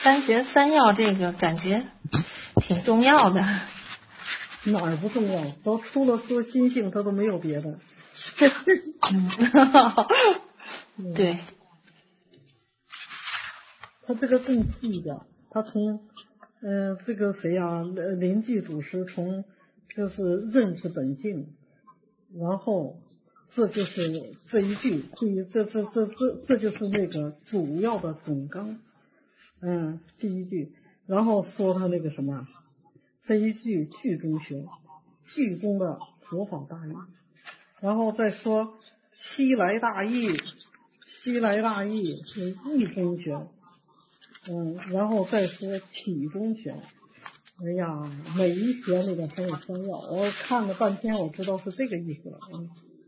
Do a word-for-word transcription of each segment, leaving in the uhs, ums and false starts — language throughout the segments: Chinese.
三玄三要这个感觉挺重要的。 哪儿不重要？都除了说心性，它都没有别的。 嗯，对。 他这个更细的，他从呃这个谁呀、啊，临济祖师从就是认识本性，然后这就是这一句，这这这这这这就是那个主要的总纲，嗯，第一句，然后说他那个什么，这一句句中学，句中的佛法大义，然后再说西来大义，西来大义是义中学。嗯，然后再说体中玄，哎呀，每一玄里边还有三要，我看了半天，我知道是这个意思了。嗯，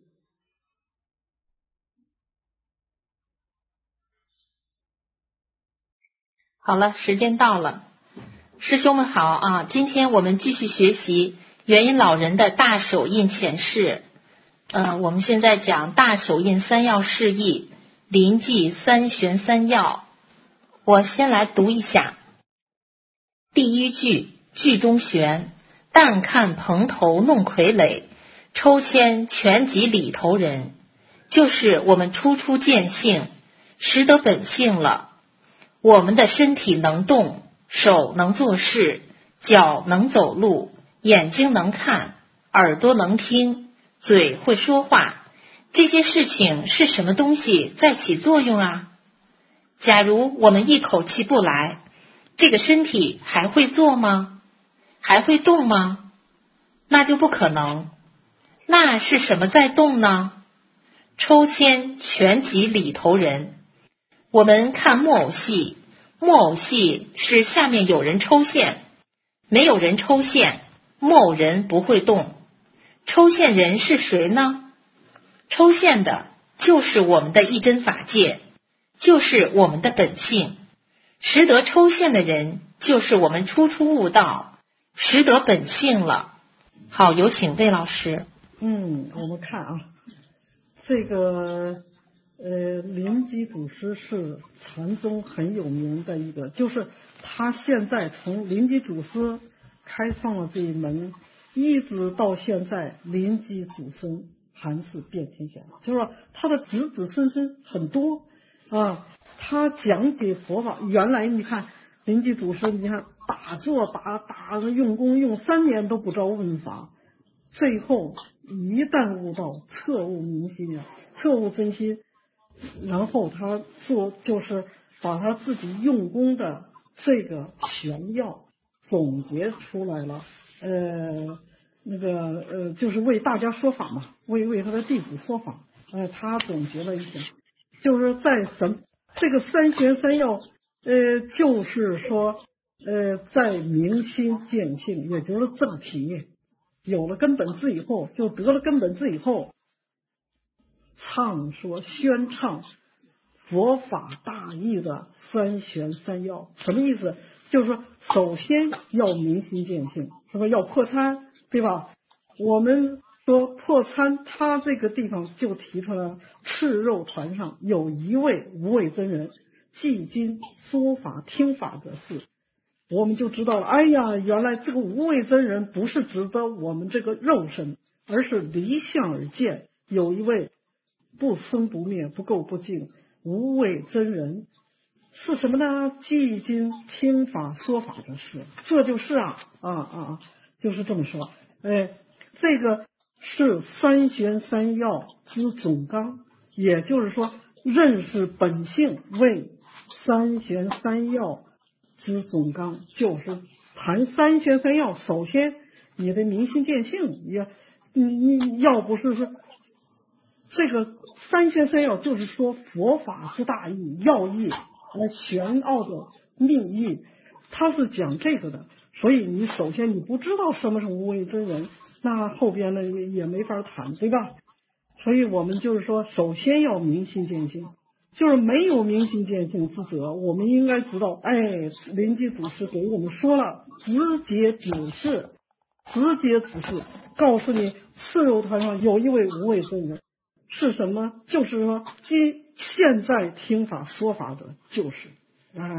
好了，时间到了，师兄们好啊！今天我们继续学习元音老人的大手印浅释。呃，我们现在讲大手印三要释义，临济三玄三要。我先来读一下第一句，句中玄，但看蓬头弄傀儡，抽签全集里头人，就是我们初初见性，识得本性了。我们的身体能动，手能做事，脚能走路，眼睛能看，耳朵能听，嘴会说话，这些事情是什么东西在起作用啊？假如我们一口气不来，这个身体还会做吗？还会动吗？那就不可能。那是什么在动呢？抽签全集里头人。我们看木偶戏，木偶戏是下面有人抽线，没有人抽线，木偶人不会动。抽线人是谁呢？抽线的就是我们的一真法界，就是我们的本性。识得抽线的人，就是我们初初悟道，识得本性了。好，有请魏老师。 嗯，我们看啊，这个呃，临济祖师是禅宗很有名的一个，就是他现在从临济祖师开创了这一门，一直到现在，临济祖孙还是遍天下，就是说他的子子孙孙很多啊。他讲解佛法，原来你看临济祖师，你看打坐打打用功用三年都不着问法，最后一旦悟道，彻悟明心啊，彻悟真心，然后他做就是把他自己用功的这个玄要总结出来了，呃，那个呃，就是为大家说法嘛，为为他的弟子说法，呃，他总结了一下，就是在什这个三玄三要，呃，就是说，呃，在明心见性，也就是正体，有了根本智以后，就得了根本智以后，唱说宣唱佛法大义的三玄三要，什么意思？就是说，首先要明心见性，是吧？要破参，对吧？我们说破参，他这个地方就提出来了，赤肉团上有一位无畏真人，既今说法听法的事，我们就知道了。哎呀，原来这个无畏真人不是指的我们这个肉身，而是离相而见，有一位不生不灭、不垢不净无畏真人。是什么呢？既今听法说法的事，这就是啊啊啊，就是这么说。哎，这个是三玄三要之总纲，也就是说，认识本性为三玄三要之总纲，就是谈三玄三要。首先，你的明心见性，也你你要不是说这个三玄三要，就是说佛法之大义要义。呃，玄奥的密意，他是讲这个的，所以你首先你不知道什么是无畏真人，那后边呢也也没法谈，对吧？所以我们就是说，首先要明心见性，就是没有明心见性之者，我们应该知道，哎，临济祖师给我们说了，直接指示，直接指示，告诉你，赤肉团上有一位无畏真人，是什么？就是说，今现在听法说法的，就是啊，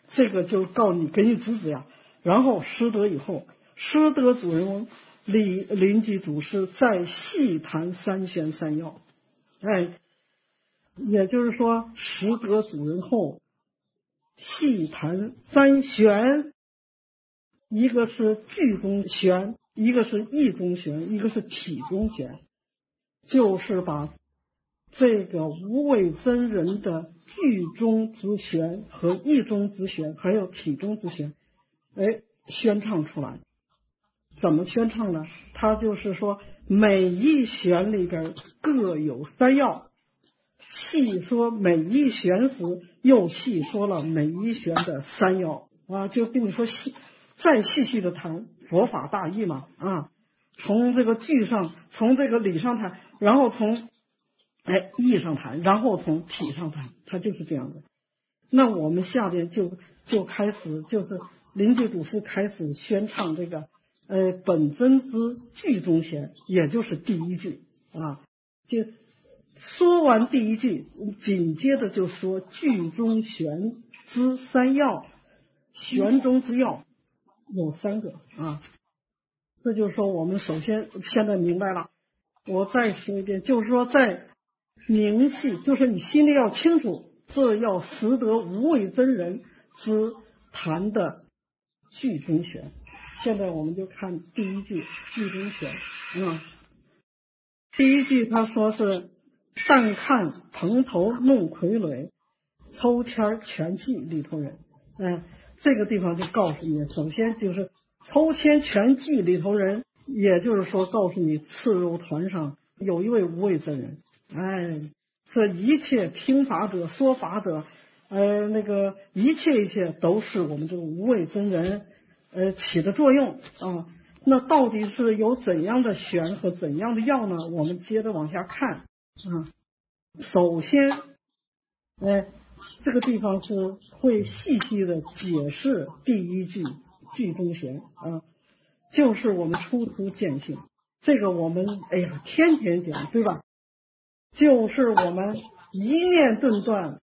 这个就告你给你指指呀。然后失德以后，失德主人翁李临济祖师再细谈三玄三要，哎，也就是说识得主人后细谈三玄，一个是句中玄，一个是意中玄，一个是体中玄，就是把这个无畏真人的句中之玄和意中之玄还有体中之玄哎宣唱出来。怎么宣唱呢？他就是说每一玄里边各有三要，细说每一玄时又细说了每一玄的三要啊，就跟你说细再细细的谈佛法大义嘛啊，从这个句上从这个理上谈，然后从哎义上谈，然后从体上谈，他就是这样的。那我们下边就就开始就是临济祖师开始宣唱这个呃本真之句中玄，也就是第一句啊，就说完第一句，紧接着就说句中玄之三要，玄中之要有三个啊。这就是说我们首先现在明白了，我再说一遍，就是说在明细，就是你心里要清楚，这要识得无畏真人之谈的句中玄。现在我们就看第一句句中玄啊。第一句他说是但看蓬头弄傀儡，抽签全记里头人。嗯，这个地方就告诉你，首先就是抽签全记里头人，也就是说告诉你赤肉团上有一位无畏真人。哎，这一切听法者说法者呃那个一切一切都是我们这个无畏真人呃起的作用啊。那到底是有怎样的玄和怎样的要呢？我们接着往下看啊。首先呃这个地方是会细细的解释第一句句中玄啊，就是我们出图见性，这个我们哎呀天天讲对吧？就是我们一念顿断，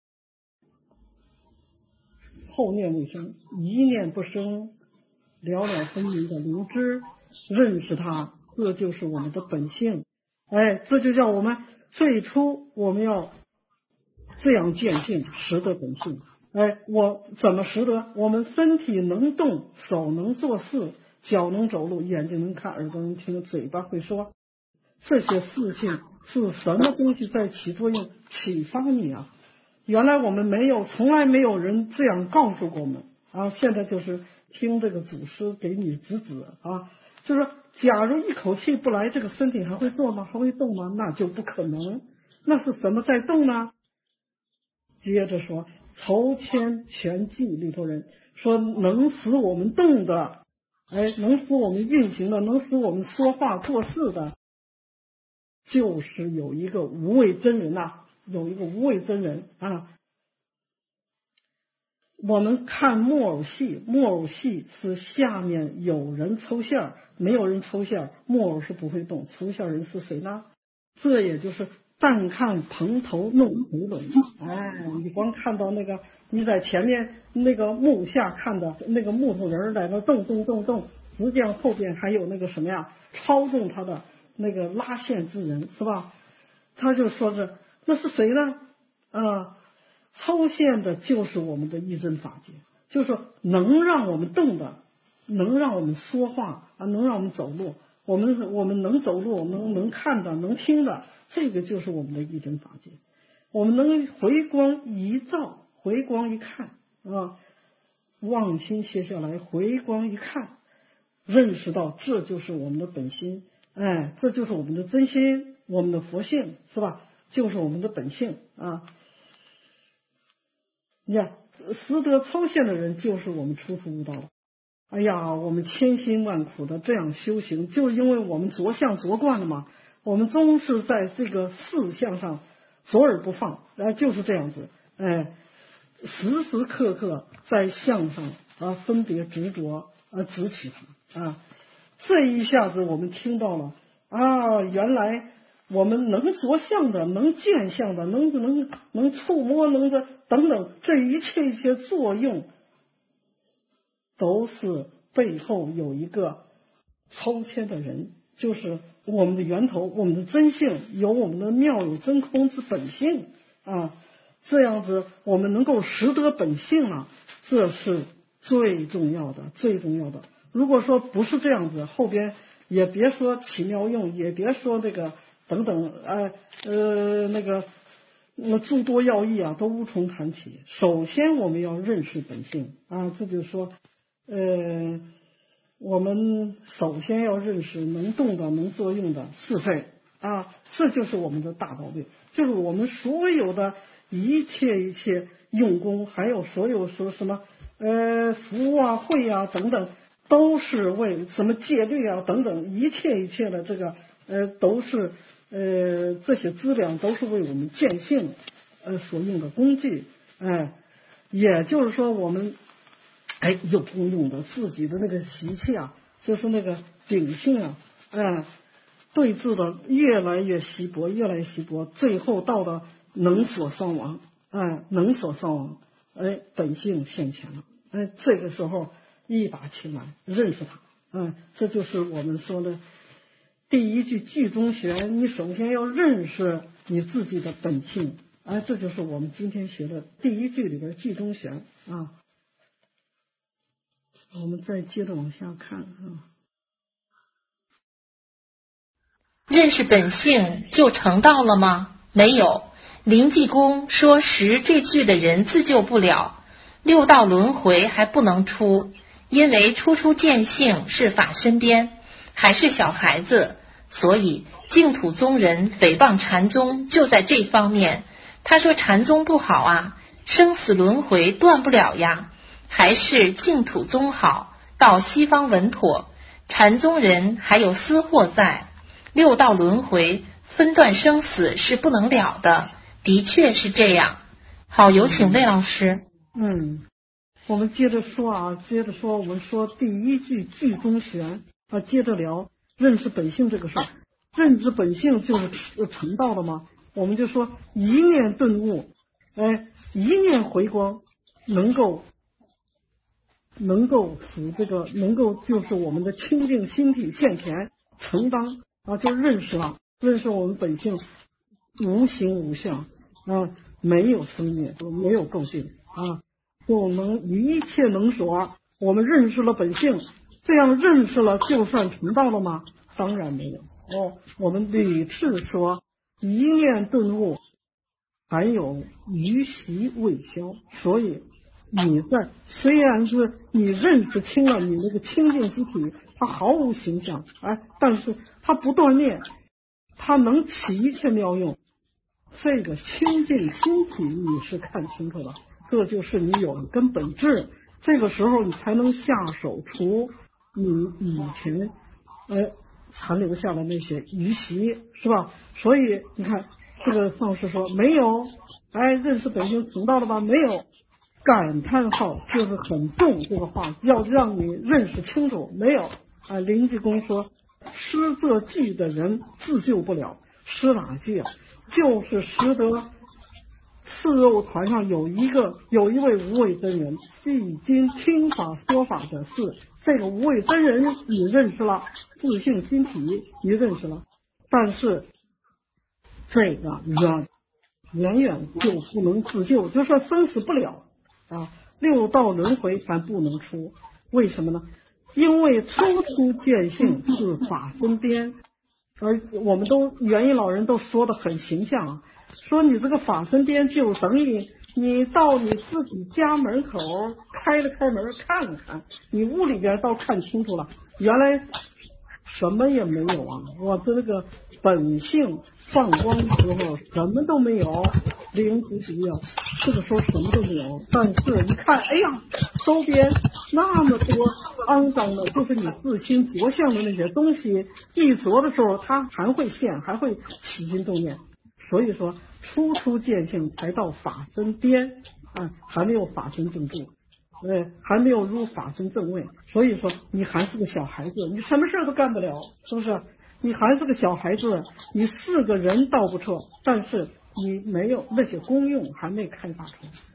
后念未生，一念不生，了了分明的灵知，认识它，这就是我们的本性。哎，这就叫我们最初我们要这样见性，识得本性。哎，我怎么识得？我们身体能动，手能做事，脚能走路，眼睛能看，耳朵能听，嘴巴会说，这些事情是什么东西在起作用，启发你啊？原来我们没有，从来没有人这样告诉过我们啊！现在就是听这个祖师给你指指啊，就是说假如一口气不来，这个身体还会做吗？还会动吗？那就不可能。那是什么在动呢？接着说筹签全记里头人说能使我们动的，哎，能使我们运行的，能使我们说话做事的，就是有一个无畏真人呐、啊，有一个无畏真人啊。我们看木偶戏，木偶戏是下面有人抽线，没有人抽线，木偶是不会动，抽线人是谁呢？这也就是但看蓬头弄傀儡。哎，你光看到那个你在前面那个木下看的那个木头人在那动动动动，实际上后边还有那个什么呀，操纵他的那个拉线之人，是吧？他就说是那是谁呢？啊，抽线的就是我们的一真法界，就是说能让我们动的，能让我们说话啊，能让我们走路，我们我们能走路，能能看的，能听的，这个就是我们的一真法界。我们能回光一照，回光一看啊，望心歇下来，回光一看，认识到这就是我们的本心，哎，这就是我们的真心，我们的佛性，是吧？就是我们的本性啊。你看，识得抽现的人就是我们初次悟道了。哎呀，我们千辛万苦的这样修行，就是因为我们着相着惯了嘛。我们终是在这个事相上着而不放，哎，就是这样子，哎，时时刻刻在相上啊分别执着啊执取它啊。这一下子我们听到了啊，原来我们能着相的，能见相的，能能能触摸，能的等等，这一切一切作用都是背后有一个超谦的人，就是我们的源头，我们的真性，有我们的妙有真空之本性啊，这样子我们能够识得本性了，这是最重要的，最重要的。如果说不是这样子，后边也别说奇妙用，也别说这个等等，呃呃那个那诸多要义啊，都无从谈起。首先我们要认识本性啊，这就是说，呃，我们首先要认识能动的、能作用的是非啊，这就是我们的大道理，就是我们所有的一切一切用功，还有所有说什么呃福啊、慧啊等等，都是为什么戒律啊等等，一切一切的这个呃都是呃这些资粮都是为我们见性呃所用的工具，哎、呃，也就是说我们哎有功用的自己的那个习气啊，就是那个秉性啊，哎、呃，对峙的越来越稀薄，越来越稀薄，最后到了能所双亡，哎、呃，能所双亡，哎，本性现前了，哎，这个时候一把起来认识它，哎，这就是我们说的第一句句中玄，你首先要认识你自己的本性，哎，这就是我们今天学的第一句里边句中玄啊。我们再接着往下看啊。 认识本性就成道了吗？没有。临济公说识这句的人自救不了，六道轮回还不能出，因为初出见性是法身边，还是小孩子，所以净土宗人诽谤禅宗就在这方面。他说禅宗不好啊，生死轮回断不了呀，还是净土宗好，到西方稳妥，禅宗人还有私货在，六道轮回分段生死是不能了的，的确是这样。好，有请魏老师。 嗯，我们接着说啊，接着说，我们说第一句句中玄啊，接着聊认识本性这个事儿。认知本性就是成道的吗？我们就说一念顿悟，哎，一念回光，能够能够使这个能够就是我们的清净心体现前承当啊，就认识了，认识我们本性无形无相啊，没有生灭，没有垢净啊，就能一切能所。我们认识了本性，这样认识了就算成道了吗？当然没有哦。我们屡次说一念顿悟，还有余习未消，所以你在虽然是你认识清了你那个清净之体，它毫无形象，哎，但是它不断灭，它能起一切妙用。这个清净心体你是看清楚了，这就是你有根本质，这个时候你才能下手除你以前呃残留下的那些余习，是吧？所以你看这个上师说没有，哎，认识本性成道了吧？没有，感叹号就是很重，这个话要让你认识清楚，没有啊。临济公说失这句的人自救不了，失哪句啊？就是识得四肉团上有一个有一位无畏真人，即今听法说法的是这个无畏真人，你认识了，自性心体你认识了，但是这个远远远就不能自救，就说生死不了啊，六道轮回还不能出。为什么呢？因为初出见性是法身边，而我们都元音老人都说的很形象啊，说你这个法身边就等于你到你自己家门口开了开门看看，你屋里边倒看清楚了，原来什么也没有啊！我这个本性放光的时候什么都没有，零及极啊，这个时候什么都没有。但是一看，哎呀，周边那么多肮脏的，就是你自心着相的那些东西，一着的时候它还会现，还会起心动念。所以说，初出见性才到法身边啊，还没有法身正住。呃，还没有入法身正位，所以说你还是个小孩子，你什么事都干不了，是不是？你还是个小孩子，你是个人倒不错，但是你没有那些功用还没开发出来。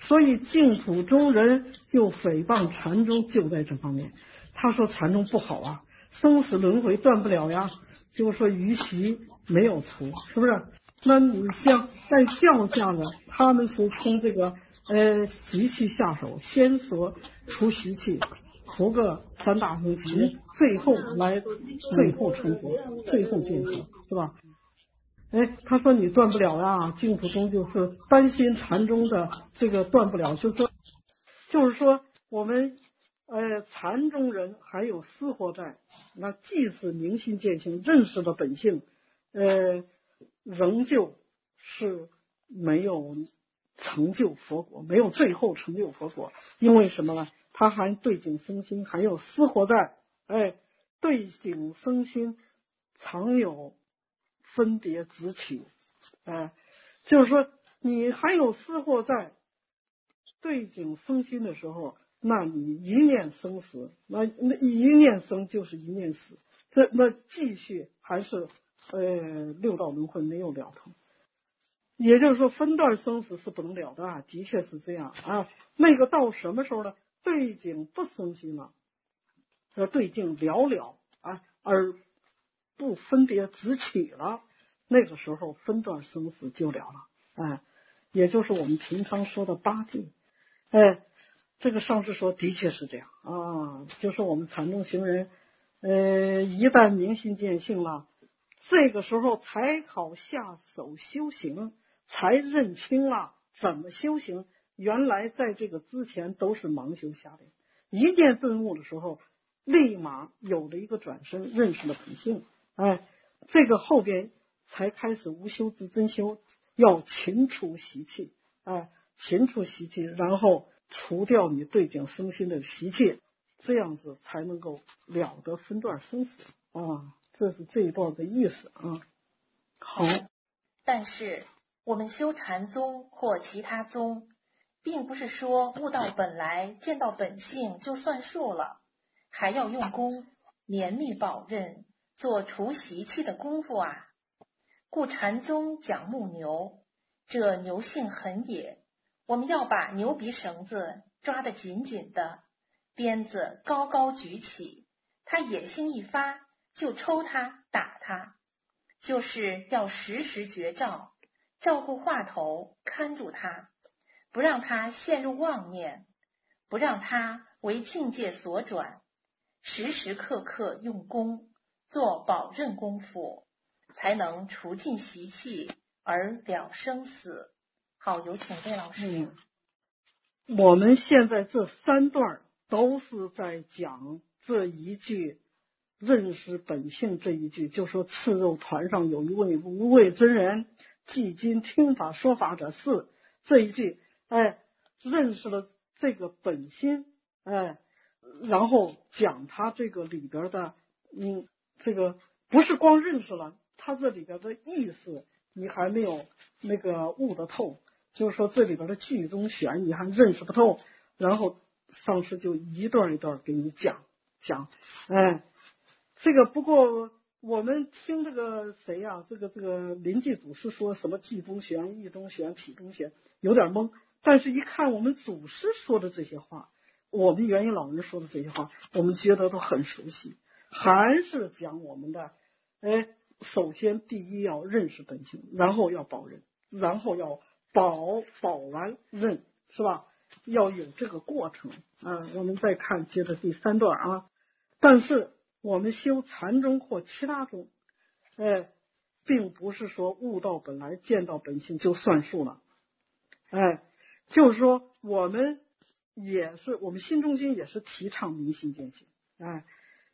所以净土中人就诽谤禅宗，就在这方面。他说禅宗不好啊，生死轮回断不了呀，就是说余习没有除，是不是？那你像在教下呢，他们是从这个呃习气下手，先说除习气，除个三大行期，最后来最后成佛，最后见佛，是吧？哎，他说你断不了呀，净土宗就是担心禅宗的这个断不了，就说就是说我们呃禅宗人还有私货在，那即使明心见性，认识了本性，呃，仍旧是没有成就佛果，没有最后成就佛果，因为什么呢？他还对境生心，还有私货在，哎，对境生心常有分别执取，哎，就是说你还有私货在，对境生心的时候，那你一念生死，那那一念生就是一念死，这那继续还是呃六道轮回没有了头，也就是说分段生死是不能了的啊，的确是这样啊。那个到什么时候呢？对境不生心了，呃对境了了啊，而不分别执取了，那个时候分段生死就了了，哎，也就是我们平常说的八地。哎，这个上师说的确是这样啊，就是我们禅宗行人，呃，一旦明心见性了，这个时候才好下手修行，才认清了怎么修行。原来在这个之前都是盲修瞎练，一念顿悟的时候，立马有了一个转身，认识了本性。哎，这个后边才开始无修自真修，要勤除习气，哎。勤除习气，然后除掉你对境生心的习气，这样子才能够了得分段生死啊！这是这一段的意思啊。好， 但是我们修禅宗或其他宗，并不是说悟到本来、见到本性就算数了，还要用功，绵密保刃，做除习气的功夫啊。故禅宗讲牧牛，这牛性狠也。我们要把牛鼻绳子抓得紧紧的，鞭子高高举起，他野心一发就抽他打他，就是要时时觉照，照顾话头，看住他，不让他陷入妄念，不让他为境界所转，时时刻刻用功，做保任功夫，才能除尽习气而了生死。好，有请魏老师。 嗯，我们现在这三段都是在讲这一句认识本性这一句，就说赤肉团上有一位无畏真人，既今听法说法者是，这一句，哎，认识了这个本心，哎，然后讲他这个里边的，嗯，这个不是光认识了，他这里边的意思你还没有那个悟得透。就是说这里边的句中玄你还认识不透，然后上师就一段一段给你讲讲，哎，这个不过我们听这个谁呀、啊，这个这个临济祖师说什么句中玄、意中玄、体中玄，有点懵。但是一看我们祖师说的这些话，我们元音老人说的这些话，我们觉得都很熟悉，还是讲我们的，哎，首先第一要认识本性，然后要保人，然后要保保完任，是吧？要有这个过程啊。我们再看接着第三段啊。但是我们修禅宗或其他宗，哎，并不是说悟到本来见到本性就算数了，哎，就是说我们也是我们新中心也是提倡明心见性，哎，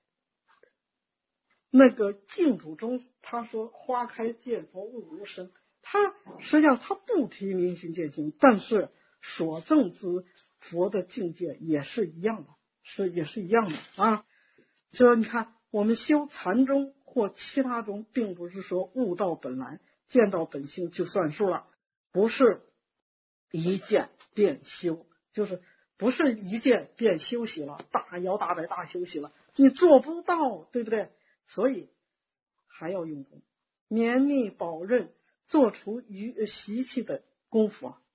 那个净土中他说花开见佛悟无生。他实际上他不提明心见性，但是所证之佛的境界也是一样的，是也是一样的啊。这你看，我们修禅宗或其他宗，并不是说悟到本来、见到本性就算数了，不是一见便修，就是不是一见便休息了，大摇大摆大休息了，你做不到，对不对？所以还要用功，绵密保任。做出于习气的功夫啊，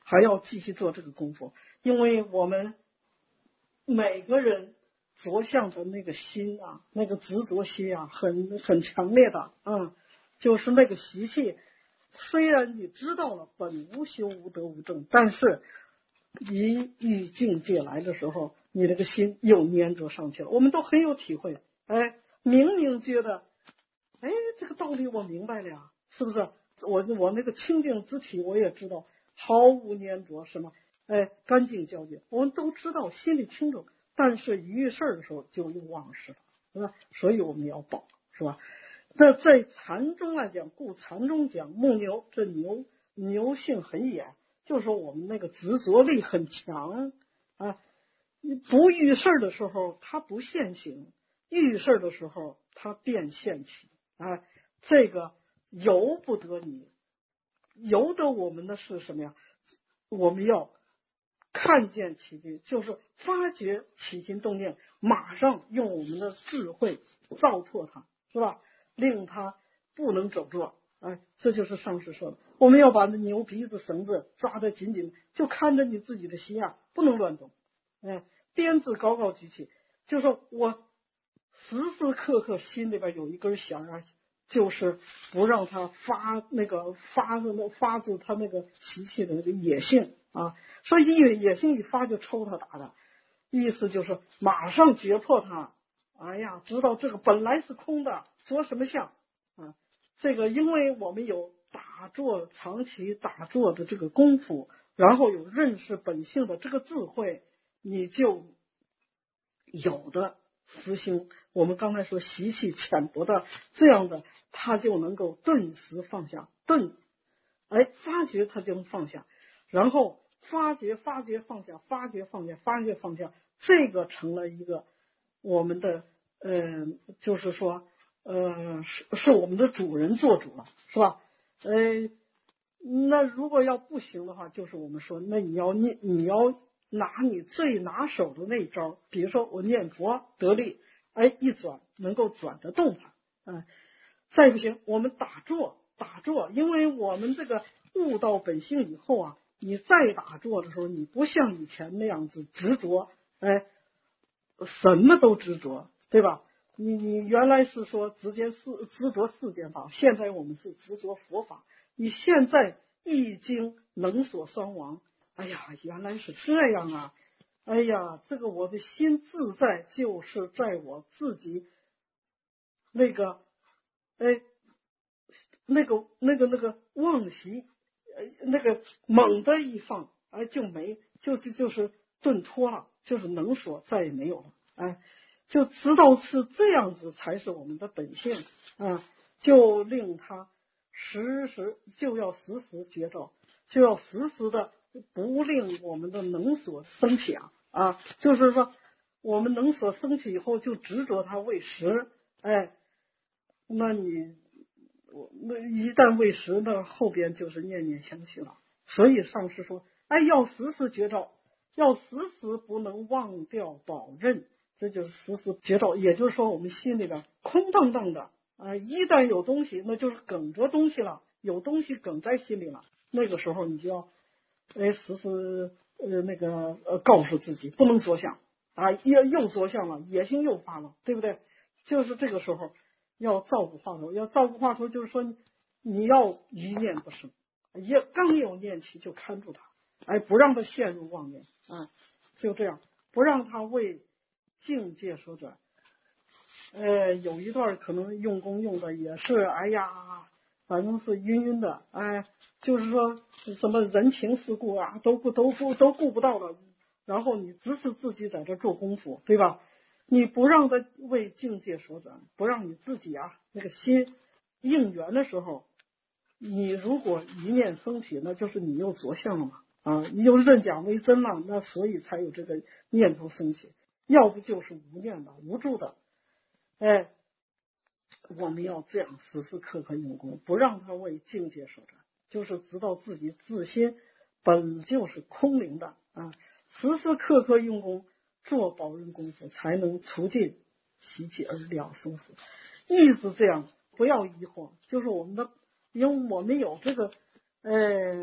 还要继续做这个功夫，因为我们每个人着相的那个心啊，那个执着心啊，很很强烈的，嗯，就是那个习气。虽然你知道了本无修无得无正，但是一遇境界来的时候，你那个心又粘着上去了。我们都很有体会，哎，明明觉得，哎，这个道理我明白了呀，是不是？我我那个清净之体我也知道，毫无粘着，什么，哎，干净皎洁，我们都知道，心里清楚。但是一遇事儿的时候就又忘失了，是吧？所以我们要保，是吧？那在禅中来讲，故禅中讲木牛，这牛牛性很野，就是说我们那个执着力很强啊。不遇事儿的时候它不现行，遇事儿的时候它变现起啊。这个由不得你，由得我们的是什么呀？我们要看见起心，就是发觉起心动念，马上用我们的智慧照破它，是吧？令它不能走弱。哎，这就是上师说的，我们要把那牛鼻子绳子抓得紧紧，就看着你自己的心啊，不能乱动。哎，鞭子高高举起，就说我时时刻刻心里边有一根弦啊，就是不让他发那个发那发自他那个习气的那个野性啊，所以野野性一发就抽他打的，意思就是马上决破他。哎呀，知道这个本来是空的，着什么相啊？这个因为我们有打坐长期打坐的这个功夫，然后有认识本性的这个智慧，你就有的实行我们刚才说习气浅薄的这样的，他就能够顿时放下，顿哎发觉他就能放下，然后发觉发觉放下，发觉放下，发觉放下，这个成了一个我们的呃，就是说呃是是我们的主人做主了，是吧？呃，那如果要不行的话，就是我们说，那你要你你要拿你最拿手的那招，比如说我念佛得力，哎，一转能够转得动它，嗯，再不行，我们打坐打坐，因为我们这个悟到本性以后啊，你再打坐的时候，你不像以前那样子执着，哎，什么都执着，对吧？你你原来是说直接是执着世间法，现在我们是执着佛法。你现在易经能所双亡，哎呀，原来是这样啊！哎呀，这个我的心自在，就是在我自己那个，哎，那个那个那个妄习，呃，那个猛的一放，哎，就没，就是就是顿脱了，就是能所再也没有了，哎。就知道是这样子才是我们的本性啊，就令他时时就要时时觉照，就要时时的不令我们的能所升起啊啊，就是说我们能所升起以后就执着它为实，哎，那你我那一旦为实，那后边就是念念相续了。所以上师说，哎，要时时觉照，要时时不能忘掉保任。这就是时时觉照，也就是说我们心里边空荡荡的啊，一旦有东西，那就是梗着东西了，有东西梗在心里了，那个时候你就要哎时时呃那个呃告诉自己不能着相啊，又又着相了，野心又发了，对不对？就是这个时候要照顾话头，要照顾话头，就是说你你要一念不生，也刚有念起就看住它，哎，不让它陷入妄念啊，就这样，不让它为境界所转。呃，有一段可能用功用的也是，哎呀，反正是晕晕的，哎，就是说什么人情世故啊，都不都不都顾不到了。然后你只是自己在这做功夫，对吧？你不让他为境界所转，不让你自己啊那个心应缘的时候，你如果一念升起，那就是你又着相了嘛，啊，你又认假为真了，那所以才有这个念头升起。要不就是无念的、无助的，哎，我们要这样时时刻刻用功，不让他为境界所转，就是知道自己自心本就是空灵的啊，时时刻刻用功做保任功夫，才能除尽习气而了生死。一直这样，不要疑惑，就是我们的，因为我们有这个，呃，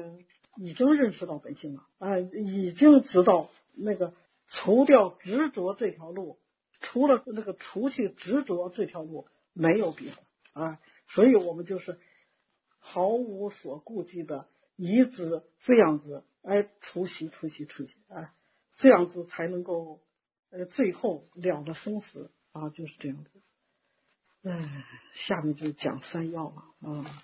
已经认识到本性了，啊、呃，已经知道那个除掉执着这条路，除了那个除去执着这条路没有别的啊，所以我们就是毫无所顾忌的，一直这样子，哎，除习除习除习，哎，这样子才能够，呃，最后了了生死啊，就是这样子。哎，下面就讲三要了啊。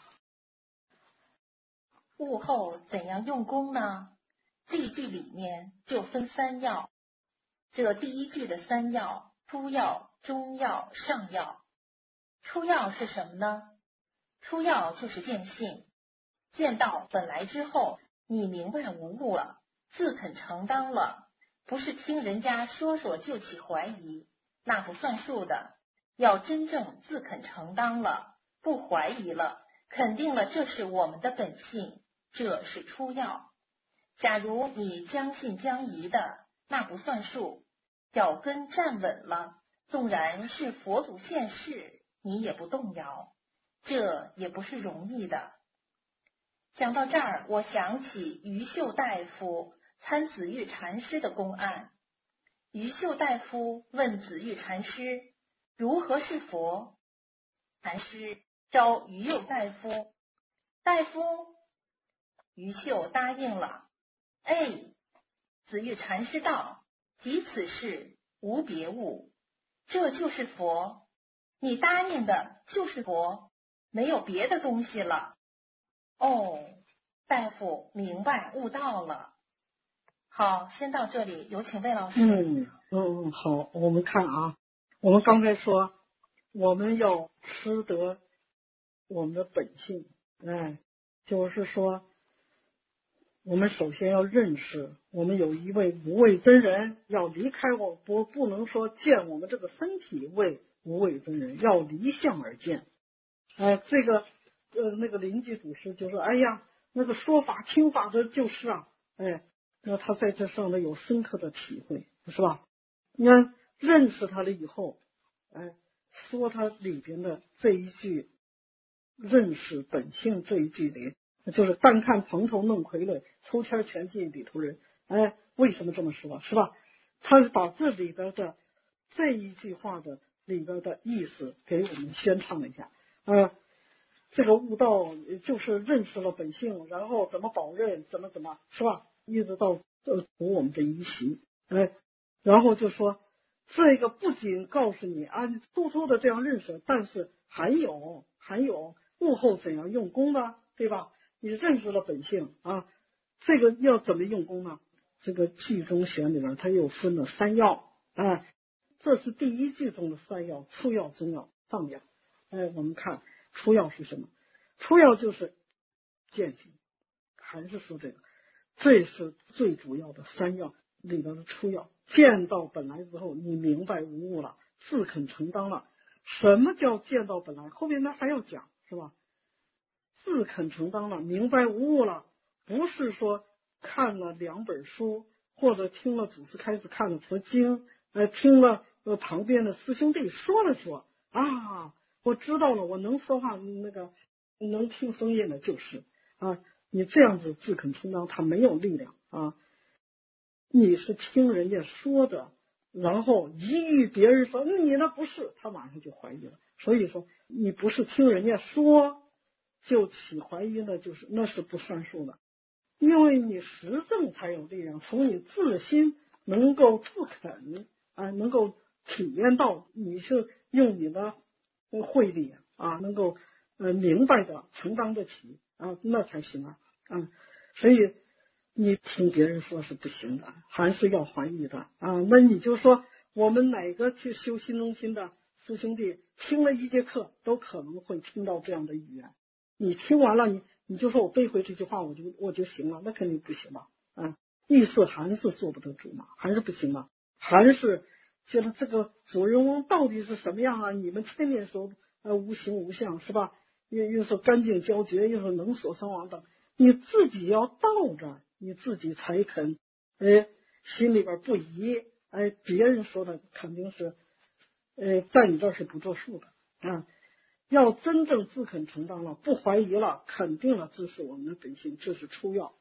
悟后怎样用功呢？这一句里面就分三要。这第一句的三要，初要、中要、上要。初要是什么呢？初要就是见性，见到本来之后，你明白无误了，自肯承担了，不是听人家说说就起怀疑，那不算数的。要真正自肯承担了，不怀疑了，肯定了这是我们的本性，这是初要。假如你将信将疑的，那不算数。脚跟站稳了，纵然是佛祖现世，你也不动摇，这也不是容易的。讲到这儿，我想起于秀大夫参子玉禅师的公案。于秀大夫问子玉禅师如何是佛，禅师招于右大夫，大夫，于秀答应了。哎，子玉禅师道：即此事无别物，这就是佛，你答应的就是佛，没有别的东西了。哦，大夫明白悟道了。好，先到这里，有请魏老师。 嗯嗯，好，我们看啊，我们刚才说我们要识得我们的本性，哎，就是说我们首先要认识我们有一位无畏真人，要离开我不不能说见我们这个身体为无畏真人，要离相而见。哎，这个呃那个临济祖师就说，哎呀，那个说法听法的就是啊，哎，那他在这上呢有深刻的体会，是吧？你看认识他了以后，哎，说他里边的这一句认识本性这一句里，就是单看蓬头弄傀儡，抽签全进里头人。哎，为什么这么说？是吧？他把这里边的这一句话的里边的意思给我们宣唱了一下。呃，这个悟道就是认识了本性，然后怎么保任，怎么怎么，是吧？一直到呃除我们的疑习，哎，然后就说这个不仅告诉你啊，你偷偷的这样认识，但是还有还有悟后怎样用功呢？对吧？你认识了本性啊，这个要怎么用功呢？这个句中选里边它又分了三要，哎，这是第一句中的三要：初要、中要、上要。哎，我们看初要是什么？初要就是见性，还是说这个，这是最主要的三要里边的初要。见到本来之后，你明白无误了，自肯承担了。什么叫见到本来？后面他还要讲，是吧？自肯承担了，明白无误了，不是说看了两本书，或者听了祖师开始看了佛经，呃，听了呃旁边的师兄弟说了说啊。我知道了，我能说话，那个能听声音的就是啊，你这样子自肯承担，他没有力量啊。你是听人家说的，然后一遇别人说你那不是，他马上就怀疑了。所以说，你不是听人家说就起怀疑呢，就是那是不算数的，因为你实证才有力量，从你自心能够自肯啊，能够体验到你是用你的慧力啊，能够呃明白的承担得起啊，那才行啊啊！所以你听别人说是不行的，还是要怀疑的啊。那你就说我们哪个去修心中心的师兄弟听了一节课，都可能会听到这样的语言。你听完了，你你就说我背回这句话，我就我就行了，那肯定不行嘛啊！意思还是做不得主嘛，还是不行嘛，还是觉得这个主人翁到底是什么样啊？你们天天说呃无形无相是吧？又又说干净焦绝，又说能所伤亡等，你自己要到着，你自己才肯，哎，心里边不疑，哎，别人说的肯定是，呃，在你这儿是不作数的啊。要真正自肯承担了，不怀疑了，肯定了，这是我们的本性，这是初要。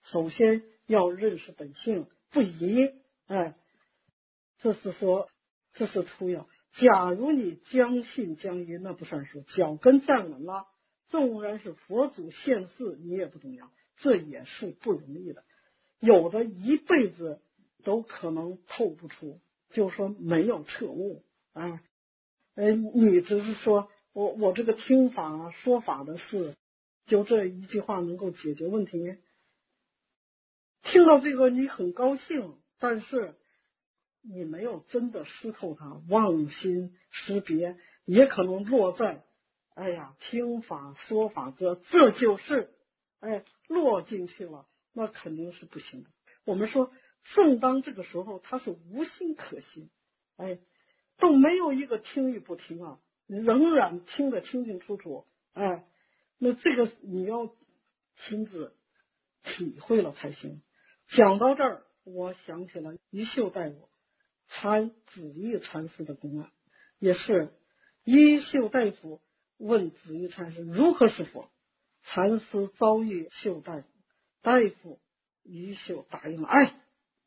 首先要认识本性，不疑。哎，这是说，这是初要。假如你将信将疑，那不算数，脚跟站稳了，纵然是佛祖现世，你也不动摇，这也是不容易的。有的一辈子都可能透不出，就是说没有彻悟啊。呃，你只是说我我这个听法说法的事，就这一句话能够解决问题？听到这个你很高兴，但是你没有真的思透它，妄心识别，也可能落在哎呀听法说法这这就是哎落进去了，那肯定是不行的。我们说正当这个时候它是无心可心，哎都没有一个听与不听啊，仍然听得清清楚楚，哎那这个你要亲自体会了才行。讲到这儿，我想起了于秀大夫参子义禅师的公案，也是于秀大夫问子义禅师如何是佛，禅师遭遇秀大夫，大夫于秀答应了。哎，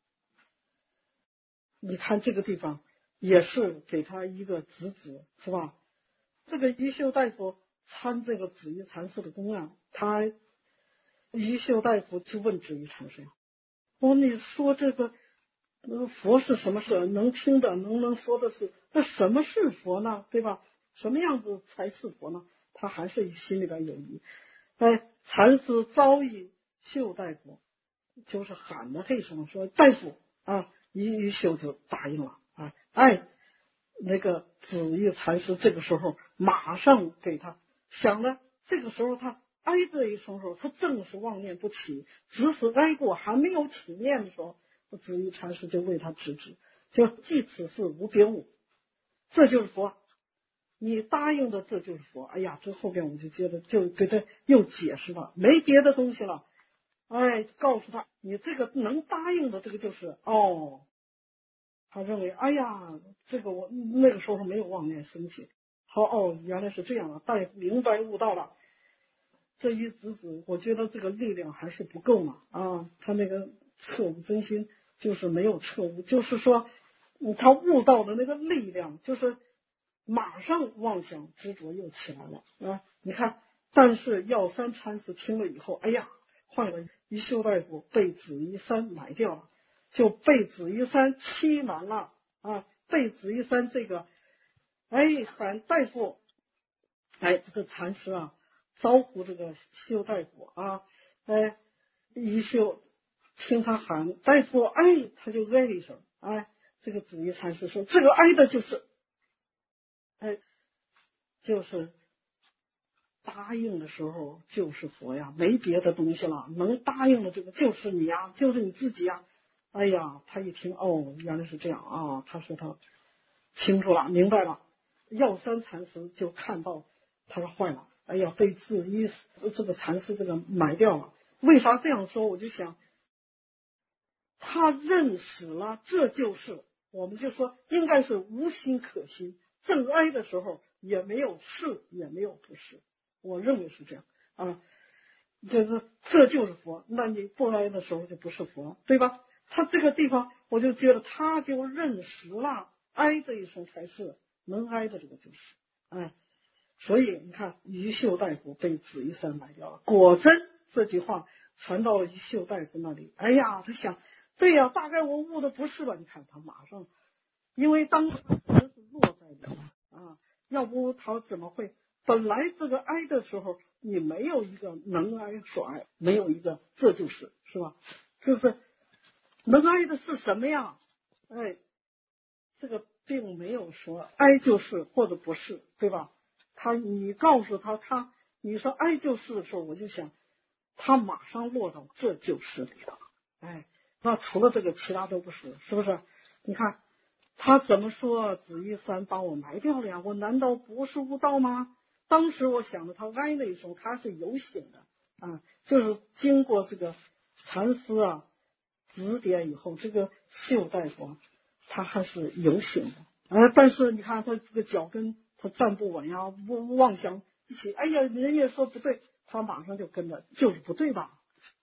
你看这个地方也是给他一个直指，是吧？这个于秀大夫参这个子义禅师的公案，他于秀大夫就问子义禅师，哦，你说这个呃佛是什么事？能听的能能说的是，那什么是佛呢？对吧？什么样子才是佛呢？他还是心里边有疑。哎，禅师遭遇秀大夫，就是喊了他一声说大夫啊，于于秀就答应了啊。哎，那个子义禅师这个时候马上给他想的，这个时候他哎这一声时候，他正是妄念不起，只是挨过还没有起念的时候，子义禅师就为他制止，就即此事无别物，这就是佛。你答应的这就是佛。哎呀，这后边我就接着就给他又解释了，没别的东西了。哎，告诉他你这个能答应的这个就是哦。他认为哎呀，这个我那个时候没有妄念升起。好哦，原来是这样了，大夫明白悟道了。这一直指，我觉得这个力量还是不够嘛啊，他那个彻悟真心就是没有彻悟，就是说他悟道的那个力量，就是马上妄想执着又起来了啊！你看，但是药山禅师听了以后，哎呀，坏了！于秀大夫被紫衣山埋掉了，就被紫衣山欺瞒了啊！被紫衣山这个，哎，喊大夫，哎，这个禅师啊，招呼这个秀大夫啊，哎，于秀听他喊大夫，哎，他就哎一声，哎，这个紫衣禅师说，这个挨的就是。哎，就是答应的时候就是佛呀，没别的东西了，能答应的这个就是你呀，就是你自己呀。哎呀，他一听哦，原来是这样啊，他说他清楚了，明白了。药山禅师就看到，他说坏了，哎呀，被自一这个禅师这个埋掉了。为啥这样说？我就想，他认识了，这就是我们就说应该是无心可心。正哀的时候也没有是也没有不是，我认为是这样啊，就是这就是佛。那你不哀的时候就不是佛，对吧？他这个地方我就觉得他就认识了，哀这一声才是能哀的，这个就是哎，所以你看于秀大夫被紫衣山埋掉了，果真这句话传到了于秀大夫那里。哎呀，他想对呀、啊，大概我悟的不是吧？你看他马上，因为当时他是落在里面啊，要不他怎么会？本来这个哀的时候，你没有一个能哀所哀，没有一个这就是是吧？就是能哀的是什么呀？哎，这个并没有说哀就是或者不是，对吧？他你告诉他他你说哀就是的时候，我就想他马上落到这就是里了。哎，那除了这个其他都不是，是不是？你看他怎么说紫衣山把我埋掉了呀？我难道不是悟道吗？当时我想着他哀那一声他是有醒的啊，就是经过这个禅师啊指点以后，这个秀大夫他还是有醒的。呃，但是你看他这个脚跟他站不稳呀，妄想一起，哎呀，人家说不对，他马上就跟着，就是不对吧？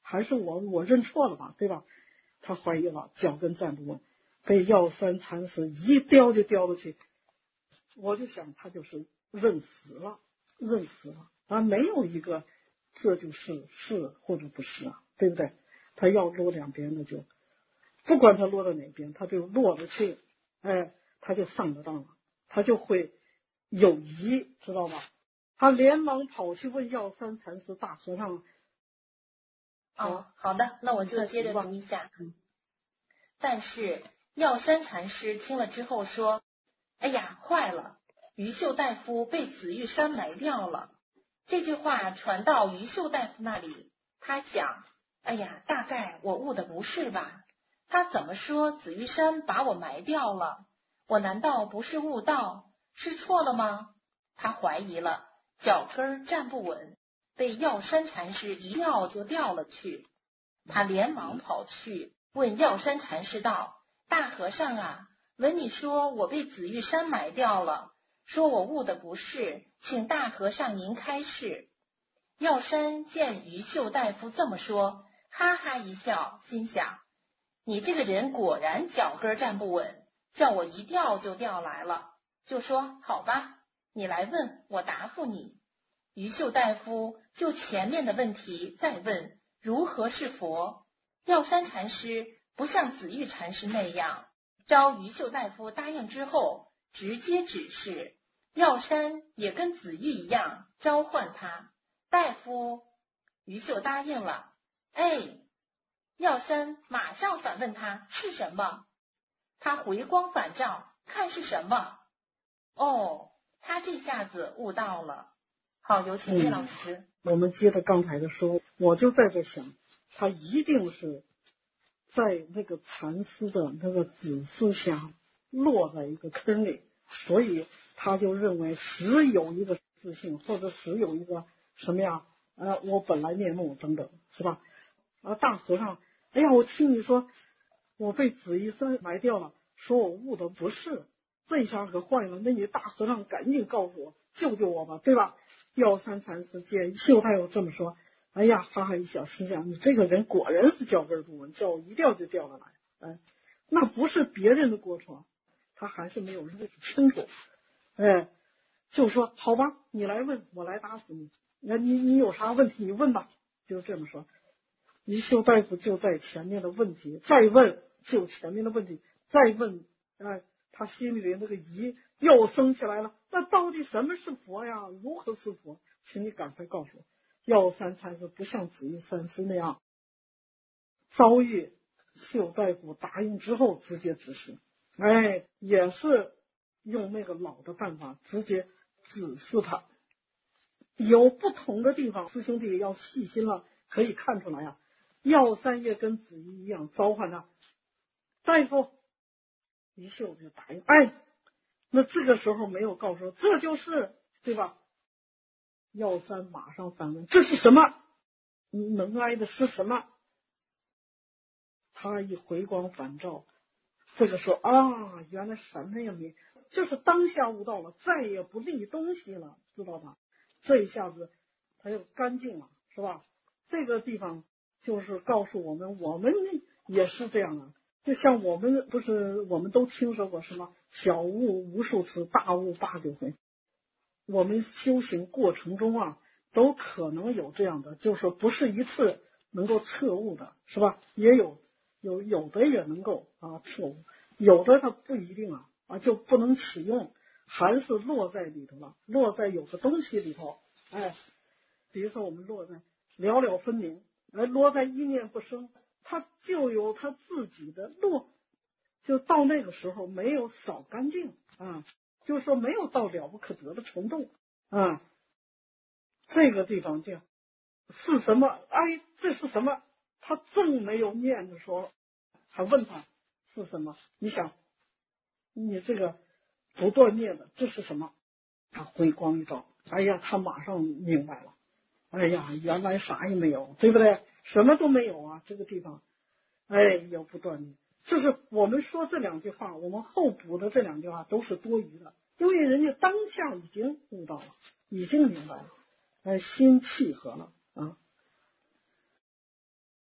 还是我我认错了吧，对吧？他怀疑了，脚跟站不稳，被药山禅师一叼就叼过去。我就想他就是认死了，认死了啊，没有一个这就是是或者不是啊，对不对？他要落两边的就不管他落到哪边，他就落了去，哎，他就上得当了，他就会有疑，知道吧？他连忙跑去问药山禅师：“大和尚。” 哦，好的，那我就接着读一下。但是药山禅师听了之后说：“哎呀，坏了！于秀大夫被紫玉山埋掉了。”这句话传到于秀大夫那里，他想：“哎呀，大概我悟的不是吧？他怎么说紫玉山把我埋掉了？我难道不是悟道，是错了吗？”他怀疑了，脚跟站不稳，被药山禅师一掉就掉了去。他连忙跑去问药山禅师道：“大和尚啊，闻你说我被紫玉山埋掉了，说我悟的不是，请大和尚您开示。”药山见于秀大夫这么说，哈哈一笑，心想：你这个人果然脚跟站不稳，叫我一掉就掉来了。就说：“好吧，你来问，我答复你。”于秀大夫就前面的问题再问，如何是佛？药山禅师不像紫玉禅师那样，招于秀大夫答应之后，直接指示。药山也跟紫玉一样召唤他。大夫，于秀答应了。哎，药山马上反问他是什么？他回光返照，看是什么？哦，他这下子悟到了。好，有请叶老师。 嗯、我们接着刚才的说，我就在这想，他一定是在那个禅师的那个指示下落在一个坑里，所以他就认为实有一个自信，或者实有一个什么呀？呃，我本来面目等等，是吧？啊，大和尚，哎呀，我听你说我被紫玉山埋掉了，说我悟的不是，这下可坏了。那你大和尚赶紧告诉我，救救我吧，对吧？药山禅师见秀太后这么说，哎呀，哈哈一笑，心想你这个人果然是脚跟不稳，叫我一掉就掉了来。哎，那不是别人的过错，他还是没有认识清楚。哎，就说好吧，你来问，我来答复你。那你你有啥问题你问吧，就这么说。于秀大夫就在前面的问题再问，就前面的问题再问，哎，他心里那个疑又升起来了。那到底什么是佛呀？如何是佛？请你赶快告诉我。药山禅师不像紫玉禅师那样遭遇秀大夫答应之后直接指示，哎，也是用那个老的办法直接指示他。有不同的地方，师兄弟要细心了，可以看出来呀、啊。药山也跟紫玉一样召唤他，大夫，于秀就答应。哎，那这个时候没有告诉，这就是对吧？药山马上反问：“这是什么？你能挨的是什么？”他一回光返照，这个说啊，原来什么呀？你就是当下悟到了，再也不立东西了，知道吧？这一下子他又干净了，是吧？这个地方就是告诉我们，我们也是这样啊。就像我们不是，我们都听说过什么小悟无数次，大悟八九回。我们修行过程中啊，都可能有这样的，就是不是一次能够彻悟的，是吧？也有有有的也能够啊彻悟，有的它不一定啊啊就不能启用，还是落在里头了，落在有个东西里头。哎，比如说我们落在了了分明，哎，落在一念不生，它就有它自己的落，就到那个时候没有扫干净啊。就是说没有到了不可得的程度啊，这个地方叫是什么？哎，这是什么？他正没有念的时候，还问他是什么？你想，你这个不断念的这是什么？他回光一照，哎呀，他马上明白了。哎呀，原来啥也没有，对不对？什么都没有啊，这个地方，哎，要不断念。就是我们说这两句话，我们后补的这两句话都是多余的，因为人家当下已经悟到了，已经明白了，哎，心契合了啊。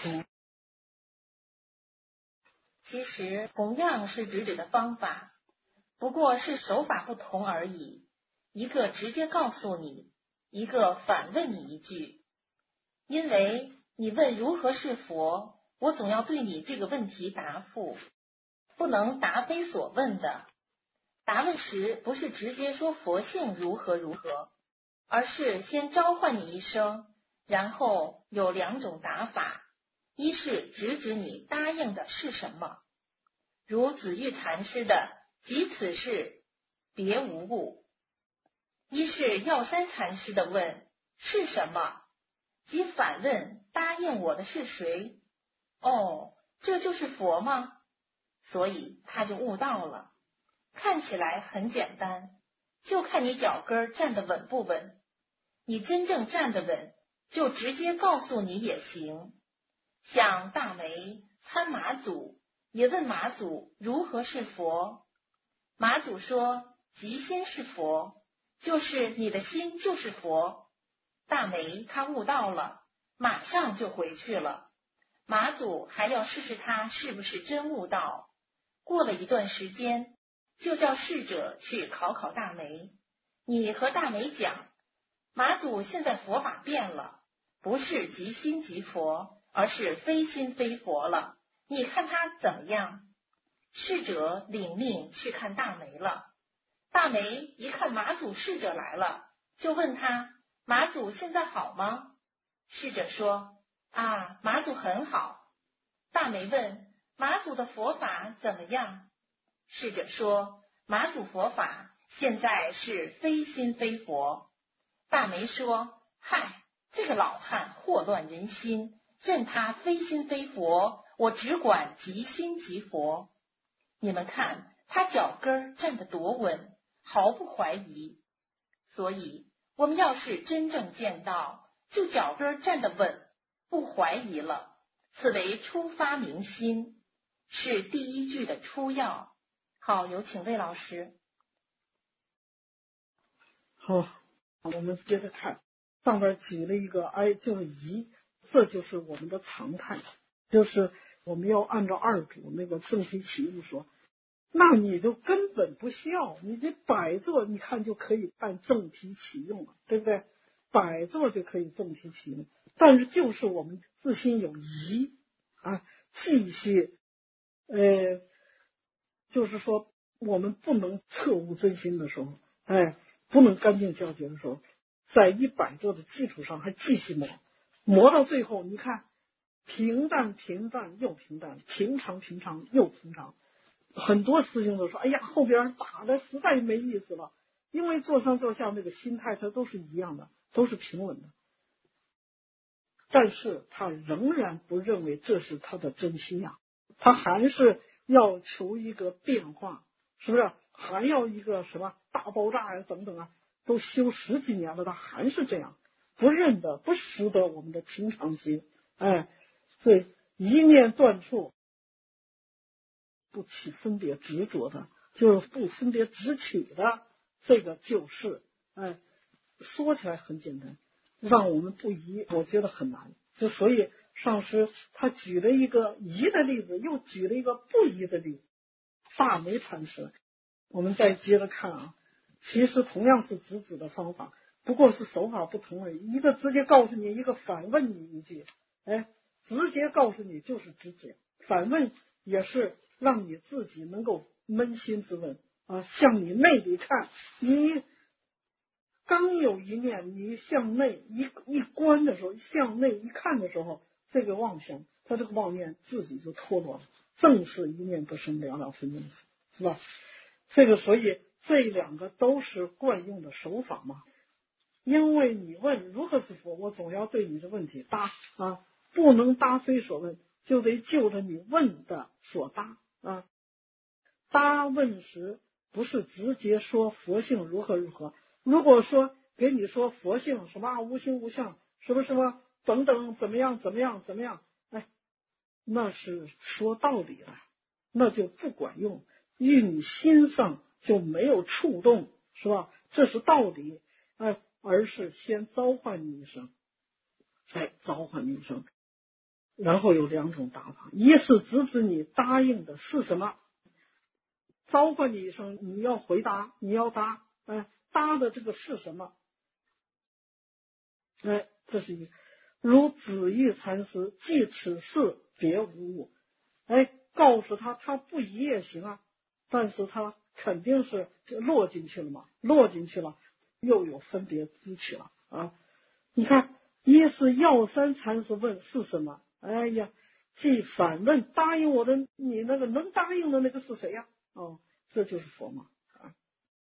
嗯， 其实同样是直指的方法，不过是手法不同而已。一个直接告诉你，一个反问你一句。因为你问如何是佛，我总要对你这个问题答复，不能答非所问的。答问时不是直接说佛性如何如何，而是先召唤你一声，然后有两种答法，一是直指你答应的是什么，如紫玉禅师的即此是别无物；一是药山禅师的问是什么，即反问答应我的是谁？哦，这就是佛吗？所以他就悟到了。看起来很简单，就看你脚跟站得稳不稳。你真正站得稳，就直接告诉你也行。像大梅参马祖，也问马祖如何是佛。马祖说即心是佛，就是你的心就是佛。大梅他悟到了，马上就回去了。马祖还要试试他是不是真悟道。过了一段时间，就叫侍者去考考大梅。你和大梅讲，马祖现在佛法变了，不是即心即佛，而是非心非佛了，你看他怎么样？侍者领命去看大梅了。大梅一看马祖侍者来了，就问他，马祖现在好吗？侍者说，啊，马祖很好。大梅问，马祖的佛法怎么样？侍者说，马祖佛法现在是非心非佛。大梅说，嗨，这个老汉祸乱人心，任他非心非佛，我只管即心即佛。你们看他脚跟站得多稳，毫不怀疑。所以我们要是真正见到，就脚跟站得稳，不怀疑了，此为初发明心，是第一句的初要。好，有请魏老师。 好，我们接着看，上边举了一个哎，就是疑，这就是我们的常态，就是我们要按照二主那个正题起用说，那你就根本不需要，你这摆坐你看就可以按正题起用了，对不对？摆坐就可以正题起用，但是就是我们自心有疑啊，继续呃，就是说我们不能彻悟真心的时候，哎，不能干净教学的时候，在一摆坐的基础上还继续磨，磨到最后，你看平淡平淡又平淡，平常平常又平常。很多师兄都说，哎呀，后边打的实在没意思了，因为坐上坐下那个心态它都是一样的，都是平稳的，但是他仍然不认为这是他的真心呀，他还是要求一个变化，是不是？还要一个什么大爆炸呀等等啊，都修十几年了，他还是这样，不认得，不识得我们的平常心，哎，所以一念断处，不起分别执着的，就是不分别执取的，这个就是哎，说起来很简单，让我们不疑，我觉得很难。就所以上师他举了一个疑的例子，又举了一个不疑的例子。大梅禅师，我们再接着看啊，其实同样是直指的方法，不过是手法不同而已。一个直接告诉你，一个反问你一句，哎，直接告诉你就是直指，反问也是让你自己能够扪心自问啊，向你内里看，你刚有一念，你向内一一观的时候，向内一看的时候，这个妄想，他这个妄念自己就脱落了，正是一念不生，了了分生死，是吧？这个所以这两个都是惯用的手法嘛。因为你问如何是佛，我总要对你的问题答啊，不能答非所问，就得就着你问的所答啊。答问时不是直接说佛性如何如何，如果说给你说佛性什么无形无相，什么什么等等怎么样怎么样怎么样，哎，那是说道理了，那就不管用，与你心上就没有触动，是吧？这是道理，哎，而是先召唤你一声，哎，召唤你一声， 然后有两种答法，一是直指你答应的是什么，召唤你一声，你要回答，你要答，哎，答的这个是什么？哎，这是一个。如子玉禅师记此事别无误，哎，告诉他他不疑也行啊，但是他肯定是落进去了嘛，落进去了，又有分别之起了啊。你看，一是药山禅师问是什么？哎呀，即反问答应我的，你那个能答应的那个是谁呀？哦，这就是佛嘛啊，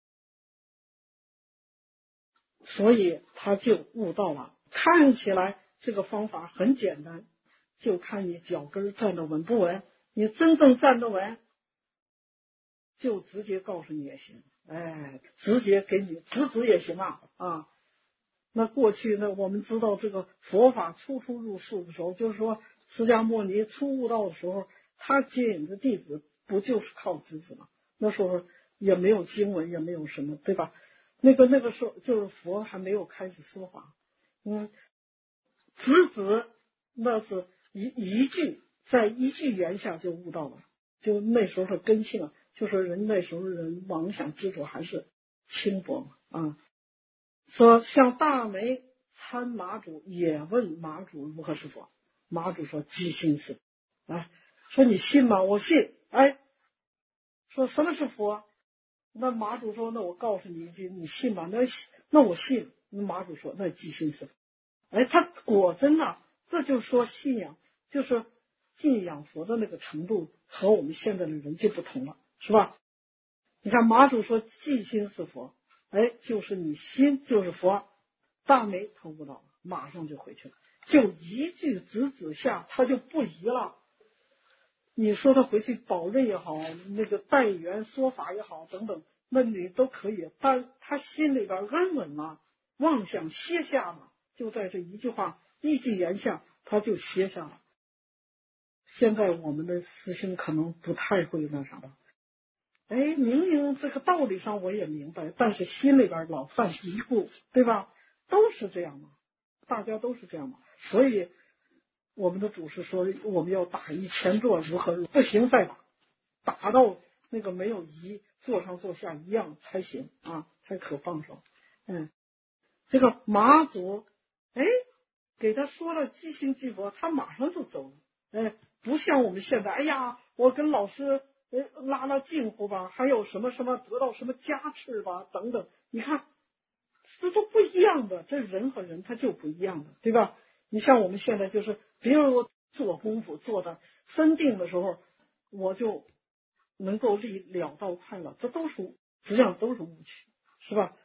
所以他就悟到了。看起来这个方法很简单，就看你脚跟站得稳不稳。你真正站得稳，就直接告诉你也行，哎，直接给你指指也行啊啊。那过去呢，我们知道这个佛法初初入世的时候，就是说释迦牟尼初悟道的时候，他接引的弟子不就是靠指指吗？那时候也没有经文，也没有什么，对吧？那个那个时候就是佛还没有开始说法，嗯，指指那是一一句，在一句言下就悟到了，就那时候的根性啊，就说人那时候人妄想执着还是轻薄嘛啊。说像大梅参马祖也问马祖如何是佛，马祖说即心是，哎，说你信吗？我信。哎，说什么是佛？那马祖说那我告诉你一句，你信吧？那那我信。那马祖说那即心是佛。哎，他果真啊，这就是说信仰，就是信仰佛的那个程度和我们现在的人就不同了，是吧？你看马祖说即心是佛，哎，就是你心就是佛。大梅他悟到了，马上就回去了，就一句直指下，他就不疑了。你说他回去保论也好，那个代言说法也好等等，那你都可以，但他心里边安稳了，妄想歇下了，就在这一句话一句言下，他就歇下了。现在我们的师兄可能不太会那啥了，哎，明明这个道理上我也明白，但是心里边老犯嘀咕，对吧？都是这样嘛，大家都是这样嘛。所以我们的祖师说，我们要打一千坐如何如何，不行再打，打到那个没有疑，坐上坐下一样才行啊，才可放手。嗯，这个马祖，哎，给他说了即心即佛，他马上就走了。哎，不像我们现在，哎呀，我跟老师呃拉拉近乎吧，还有什么什么得到什么加持吧，等等。你看，这都不一样的，这人和人他就不一样的，对吧？你像我们现在就是，比如我做功夫做的深定的时候，我就能够立了道快乐，这都是实际上都是误区，是吧？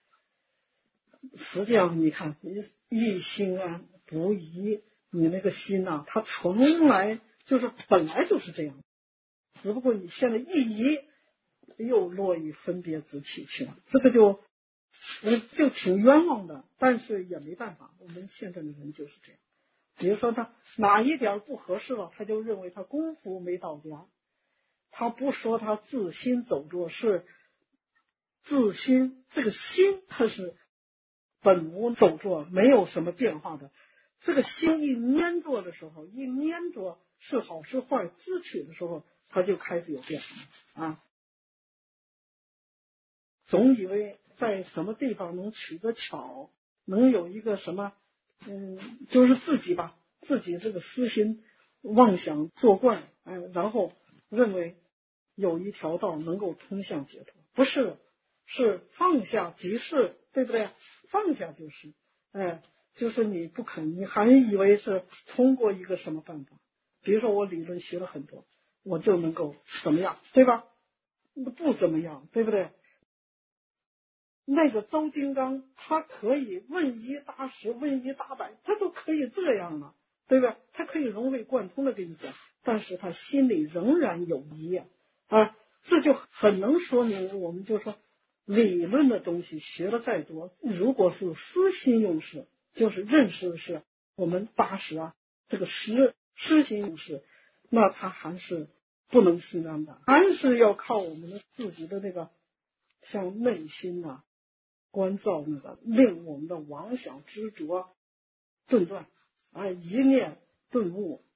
实际上你看，你一心安不疑，你那个心呐、啊，它从来就是本来就是这样，只不过你现在一疑，又落于分别之气去了，这个就呃就挺冤枉的，但是也没办法，我们现在的人就是这样。比如说他哪一点不合适了，他就认为他功夫没到家，他不说他自心走弱，是自心这个心它是本无走弱，没有什么变化的。这个心一粘着的时候，一粘着是好是坏知取的时候，它就开始有变化啊。总以为在什么地方能取个巧，能有一个什么，嗯，就是自己吧，自己这个私心妄想作怪，哎，然后认为有一条道能够通向解脱，不是，是放下即是，对不对？放下就是，哎，就是你不肯，你还以为是通过一个什么办法，比如说我理论学了很多，我就能够怎么样，对吧？不怎么样，对不对？那个周金刚，他可以问一答十，问一答百，他都可以这样了，对吧？他可以融会贯通的跟你讲，但是他心里仍然有疑啊，啊，这就很能说明，我们就说理论的东西学的再多，如果是私心用事，就是认识的是我们八十啊，这个实实心用事，那他还是不能心安的，还是要靠我们的自己的那个像内心呐、啊。关照那个令我们的妄想执着顿断，哎，一念顿悟，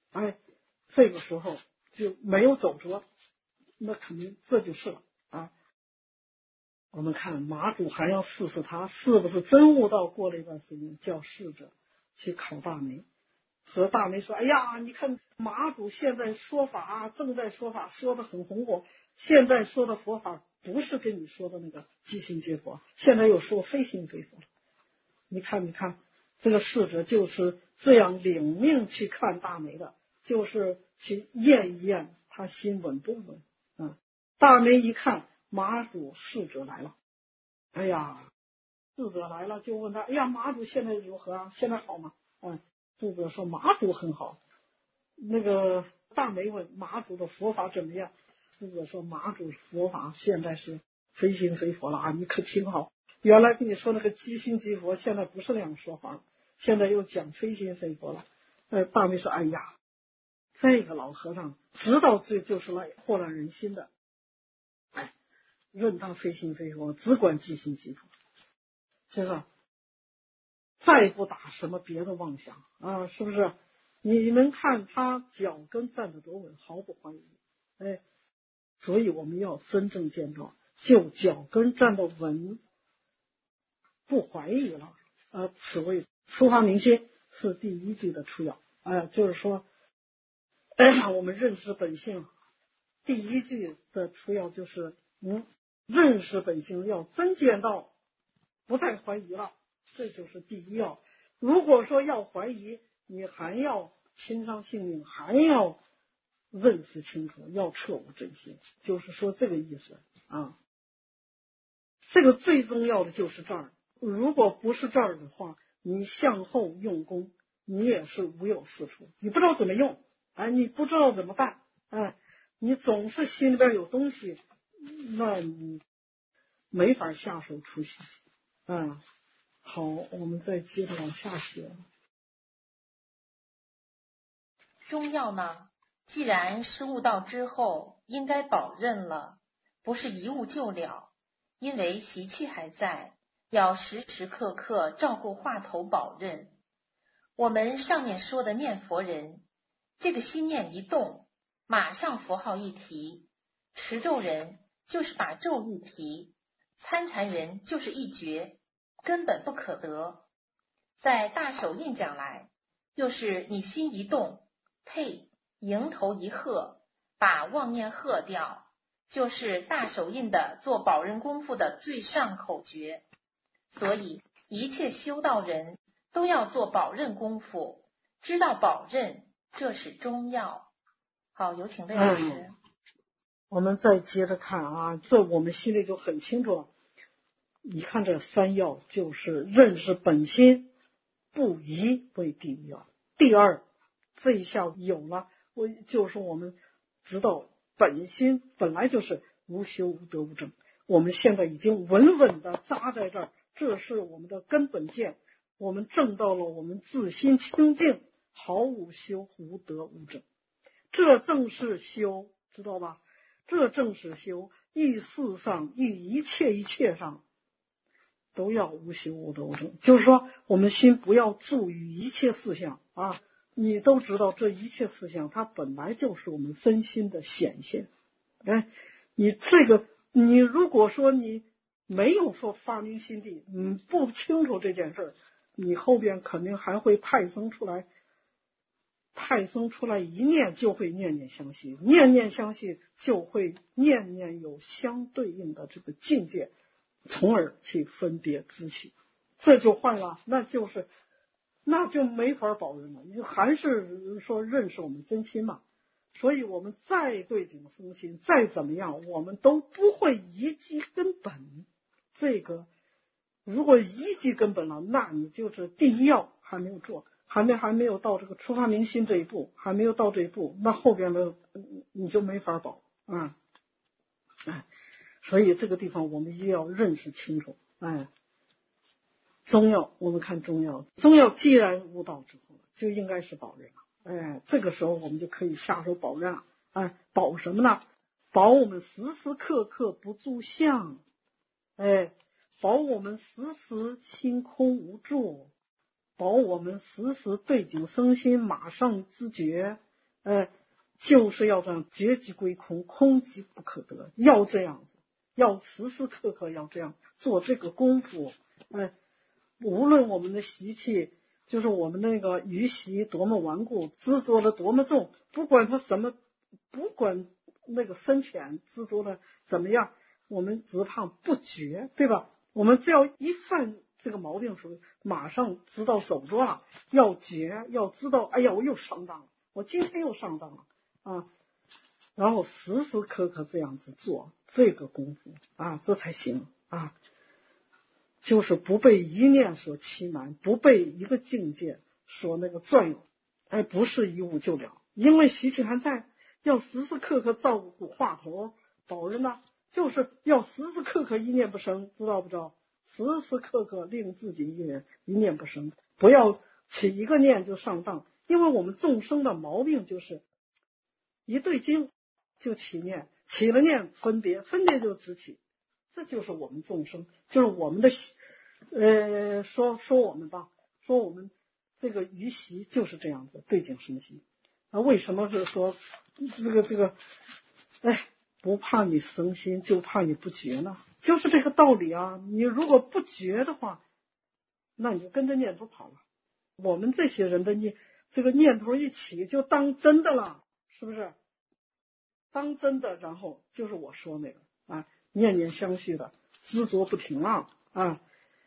哎，这个时候就没有走折，那肯定这就是了啊。我们看马主还要试试他是不是真悟道。过了一段时间，叫侍者去考大梅，和大梅说：“哎呀，你看马主现在说法正在说法，说的很红火。现在说的佛法不是跟你说的那个即心即佛，现在又说非心非佛了。你看，你看，这个侍者就是这样领命去看大梅的，就是去验一验他心稳不稳啊。大梅一看。”马主侍者来了，哎呀，侍者来了就问他：“哎呀，马主现在如何啊？现在好吗？”嗯，侍者说：“马主很好。”那个大梅问：“马主的佛法怎么样？”侍者说：“马主佛法现在是非心非佛了啊！你可听好，原来跟你说那个即心即佛，现在不是那样说法，现在又讲非心非佛了。”呃，大梅说：“哎呀，这个老和尚知道这就是来祸乱人心的。”哎。任他非心非佛，只管即心即佛，是不是？再不打什么别的妄想啊，是不是？你能看他脚跟站得多稳，毫不怀疑。哎，所以我们要真正见到，就脚跟站得稳，不怀疑了。呃，此谓出发明心，是第一句的初要。呃，就是说，哎，我们认识本性，第一句的初要就是嗯。认识本性，要真见到，不再怀疑了，这就是第一要。如果说要怀疑，你还要倾伤性命，还要认识清楚，要彻悟真心，就是说这个意思啊。这个最重要的就是这儿，如果不是这儿的话，你向后用功，你也是无有是处，你不知道怎么用，哎，你不知道怎么办，哎，你总是心里边有东西。那你没法下手出息啊！好，我们再接着往下写。 中药呢，既然是悟道之后，应该保任了，不是一悟就了，因为习气还在，要时时刻刻照顾话头保任。我们上面说的念佛人，这个心念一动，马上佛号一提；持咒人就是把咒一提，参禅人就是一绝，根本不可得。在大手印讲来，就是你心一动，呸，迎头一喝，把妄念喝掉，就是大手印的做保任功夫的最上口诀。所以一切修道人都要做保任功夫，知道保任，这是中药。好，有请魏老师。 嗯，我们再接着看啊，这我们心里就很清楚了。你看这三要就是认识本心，不疑为第一要。第二，这一下有了，我就是我们知道本心本来就是无修无得无证，我们现在已经稳稳的扎在这儿，这是我们的根本见，我们证到了我们自心清净，毫无修无得无证，这正是修，知道吧？这正是修，遇事上遇一切一切上都要无修无得无证，就是说我们心不要住于一切事项啊！你都知道这一切事项它本来就是我们身心的显现。哎，你这个你如果说你没有说发明心地，嗯，不清楚这件事儿，你后边肯定还会派生出来，派生出来一念就会念念相续，念念相续就会念念有相对应的这个境界，从而去分别知取，这就坏了，那就是那就没法保证了，你还是说认识我们真心嘛。所以我们再对境生心，再怎么样，我们都不会移迹根本。这个如果移迹根本了，那你就是第一要还没有做，还没还没有到这个出发明心这一步，还没有到这一步，那后边的你就没法保啊！哎，所以这个地方我们一定要认识清楚。哎，中药我们看中药，中药既然悟道之后，就应该是保任了。哎，这个时候我们就可以下手保任了。哎，保什么呢？保我们时时刻刻不住相，哎，保我们时时心空无住，保我们时时对境生心，马上知觉， 呃，就是要这样绝即归空，空即不可得，要这样子，要时时刻刻要这样做这个功夫。呃，无论我们的习气，就是我们那个余习多么顽固，执着的多么重，不管它什么，不管那个深浅，执着的怎么样，我们只怕不觉，对吧？我们只要一犯这个毛病时候，马上知道走着了，要觉，要知道，哎呀，我又上当了，我今天又上当了啊！然后时时刻刻这样子做这个功夫啊，这才行啊。就是不被一念所欺瞒，不被一个境界所那个转悠，哎，不是一悟就了，因为习气还在，要时时刻刻照顾话头保人呢，就是要时时刻刻一念不生，知道不知道？时时刻刻令自己一念一念不生，不要起一个念就上当，因为我们众生的毛病就是一对经就起念，起了念分别，分别就直起。这就是我们众生，就是我们的呃，说说我们吧，说我们这个余习就是这样子，对境生习。那为什么是说这个这个，哎，不怕你生心，就怕你不觉呢？就是这个道理啊！你如果不觉的话，那你就跟着念头跑了。我们这些人的念，这个念头一起就当真的了，是不是？当真的，然后就是我说那个啊。念念相续的执着不停啊啊，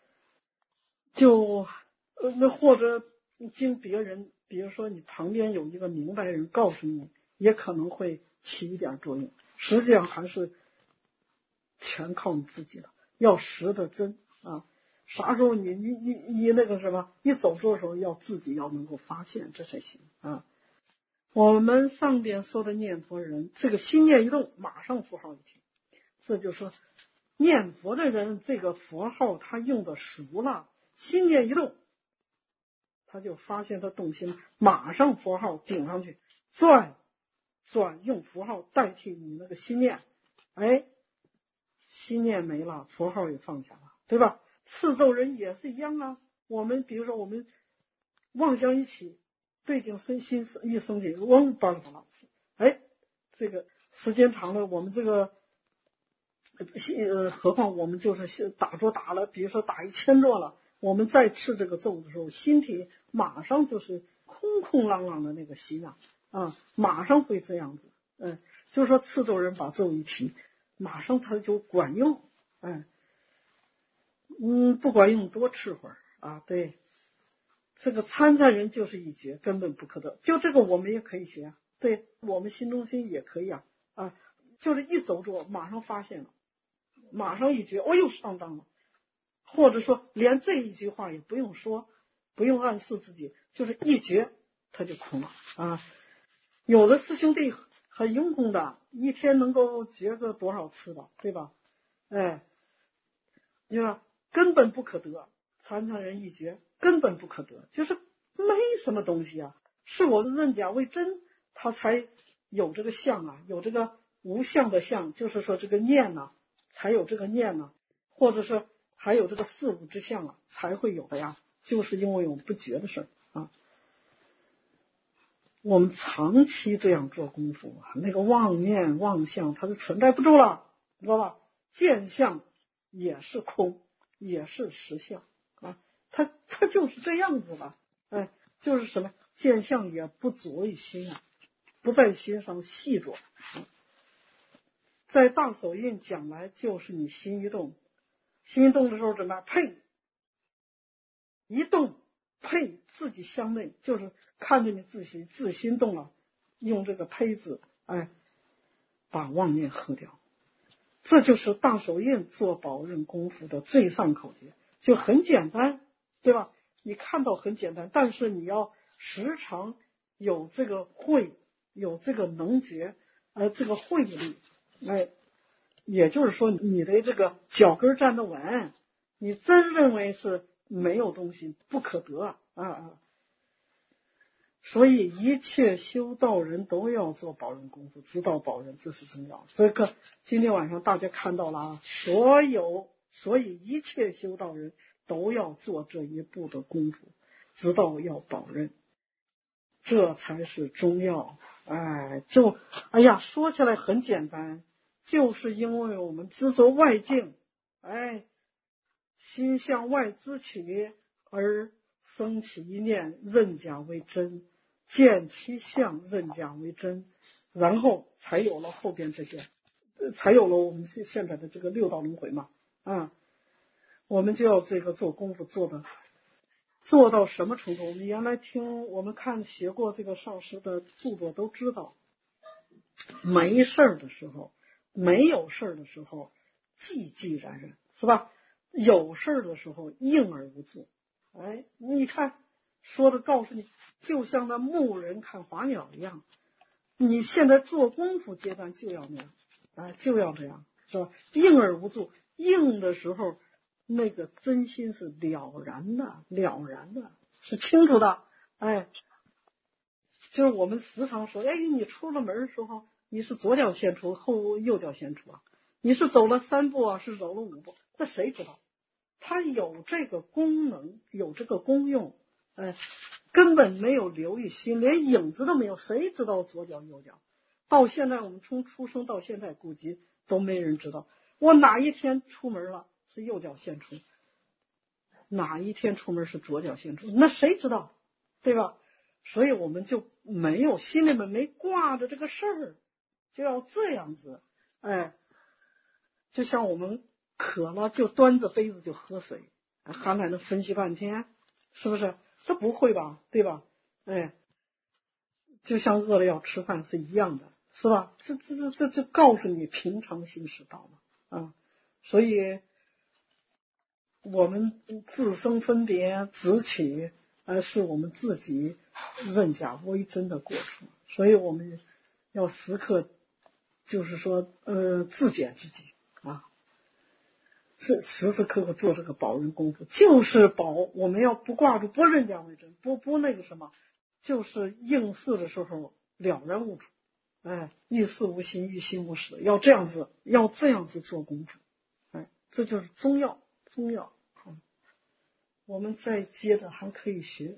就呃那或者经别人，比如说你旁边有一个明白人告诉你，也可能会起一点作用。实际上还是全靠你自己了，要识得真啊。啥时候你你你你那个什么，你走错的时候，要自己要能够发现，这才行啊。我们上边说的念佛人，这个心念一动，马上符号一停。这就是说，念佛的人，这个佛号他用的熟了，心念一动，他就发现他动心，马上佛号顶上去，转转用符号代替你那个心念，哎，心念没了，佛号也放下了，对吧？次咒人也是一样啊。我们比如说我们妄想一起，对境生心一升起，嗡巴拉巴拉，哎，这个时间长了，我们这个。呃，何况我们就是打坐打了，比如说打一千坐了，我们再吃这个咒的时候，心体马上就是空空朗朗的那个心啊，啊，马上会这样子，嗯，就是说次咒人把咒一提，马上他就管用，嗯，嗯，不管用多吃会儿啊，对，这个参禅人就是一绝，根本不可得，就这个我们也可以学啊，对我们心中心也可以啊，啊，就是一走着马上发现了。马上一觉，哦，又上当了，或者说连这一句话也不用说，不用暗示自己，就是一觉他就空了啊。有的师兄弟很用功的，一天能够觉个多少次吧，对吧？哎，你看根本不可得，参禅人一觉根本不可得，就是没什么东西啊，是我认假为真，他才有这个相啊，有这个无相的相，就是说这个念呐、啊。才有这个念呢、啊，或者是还有这个四无之相啊，才会有的呀。就是因为我们不觉的事儿啊，我们长期这样做功夫啊，那个妄念妄相它就存在不住了，你知道吧？见相也是空，也是实相啊，它它就是这样子的，哎，就是什么见相也不着于心啊，不在心上细着。啊在大手印讲来就是你心一动，心一动的时候怎么呸，一动呸自己向内，就是看着你自己自心动了，用这个呸字，哎，把妄念喝掉。这就是大手印做保任功夫的最上口诀，就很简单，对吧？你看到很简单，但是你要时常有这个慧，有这个能觉，呃，这个慧力，哎。也就是说，你的这个脚跟站得稳，你真认为是没有东西不可得啊啊！所以一切修道人都要做保任功夫，知道保任，这是重要。这个今天晚上大家看到了啊，所有所以一切修道人都要做这一步的功夫，知道要保任。 这才是中药。哎，就哎呀，说起来很简单，就是因为我们执着外境，哎，心向外支取，而生起一念认假为真，见其相认假为真，然后才有了后边这些，才有了我们现现在的这个六道轮回嘛。啊，我们就要这个做功夫做的做到什么程度？我们原来听我们看学过这个上师的著作都知道，没事儿的时候，没有事儿的时候，寂寂然然，是吧？有事儿的时候，应而无作。哎，你看说的告诉你，就像那牧人看华鸟一样，你现在做功夫阶段就要那样，啊，就要这样，是吧？应而无作，应的时候，那个真心是了然的，了然的，是清楚的。哎，就是我们时常说，哎，你出了门的时候，你是左脚先出，后右脚先出啊？你是走了三步啊，是走了五步？那谁知道？它有这个功能，有这个功用，哎，根本没有留意心，连影子都没有，谁知道左脚右脚？到现在我们从出生到现在，估计都没人知道我哪一天出门了是右脚先出，哪一天出门是左脚先出，那谁知道，对吧？所以我们就没有心里面没挂着这个事儿，就要这样子，哎，就像我们渴了就端着杯子就喝水，还来能分析半天，是不是？这不会吧，对吧？哎，就像饿了要吃饭是一样的，是吧？这这这这这告诉你平常心是道嘛，啊，所以我们自生分别执取，而是我们自己认假为真的过程，所以我们要时刻就是说呃自检自己啊，是时时刻刻做这个保人功夫，就是保我们要不挂住，不认假为真，不不那个什么，就是应试的时候了然无主，哎，遇事无心，遇心无事，要这样子，要这样子做功夫，哎，这就是中药，中药。我们再接着还可以学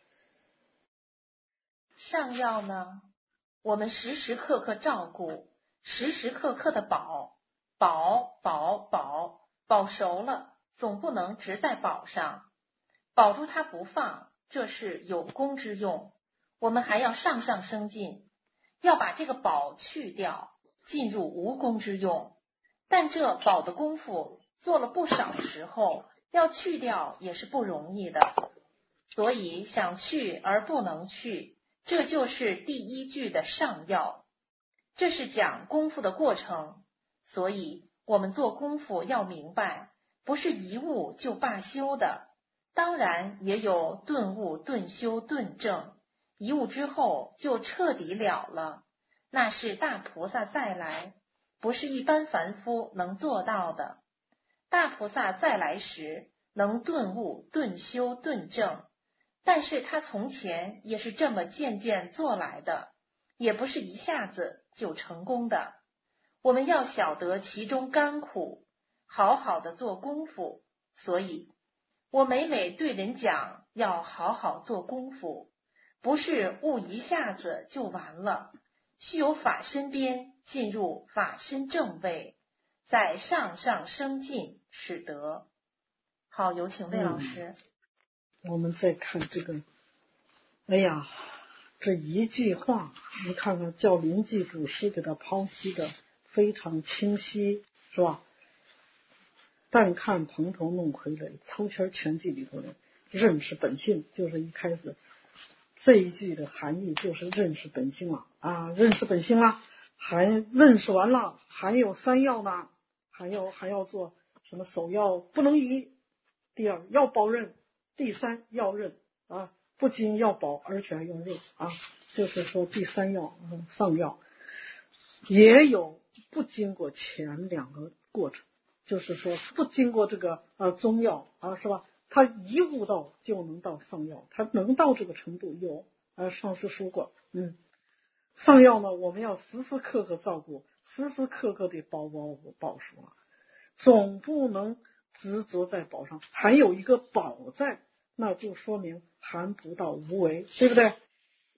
上药呢，我们时时刻刻照顾，时时刻刻的保，保保保，保熟了，总不能直在保上，保住它不放，这是有功之用。我们还要上上升进，要把这个保去掉，进入无功之用。但这保的功夫做了不少时候，要去掉也是不容易的，所以想去而不能去，这就是第一句的上药。这是讲功夫的过程，所以我们做功夫要明白，不是一悟就罢休的，当然也有顿悟、顿修、顿证，一悟之后就彻底了了，那是大菩萨再来，不是一般凡夫能做到的。大菩萨再来时能顿悟、顿修、顿证，但是他从前也是这么渐渐做来的，也不是一下子就成功的。我们要晓得其中甘苦，好好的做功夫。所以我每每对人讲，要好好做功夫，不是悟一下子就完了，须有法身边进入法身正位，在上上升进，使得。好，有请魏老师。 嗯、我们再看这个，哎呀，这一句话，你看看叫临济祖师给他剖析的非常清晰，是吧？但看蓬头弄傀儡，抽签全记里头的认识本性，就是一开始这一句的含义就是认识本性了啊，认识本性了，还认识完了，还有三要呢，还要还要做什么？首要不能移，第二要保认，第三要认啊，不仅要保，而且还要认啊，就是说第三要、嗯、上要也有不经过前两个过程，就是说不经过这个呃中药啊，是吧？他一悟到就能到上药，他能到这个程度有，呃，上师说过，嗯，上药呢，我们要时时刻刻照顾，时时刻刻的保保保守啊，总不能执着在保上，还有一个保在，那就说明还不到无为，对不对？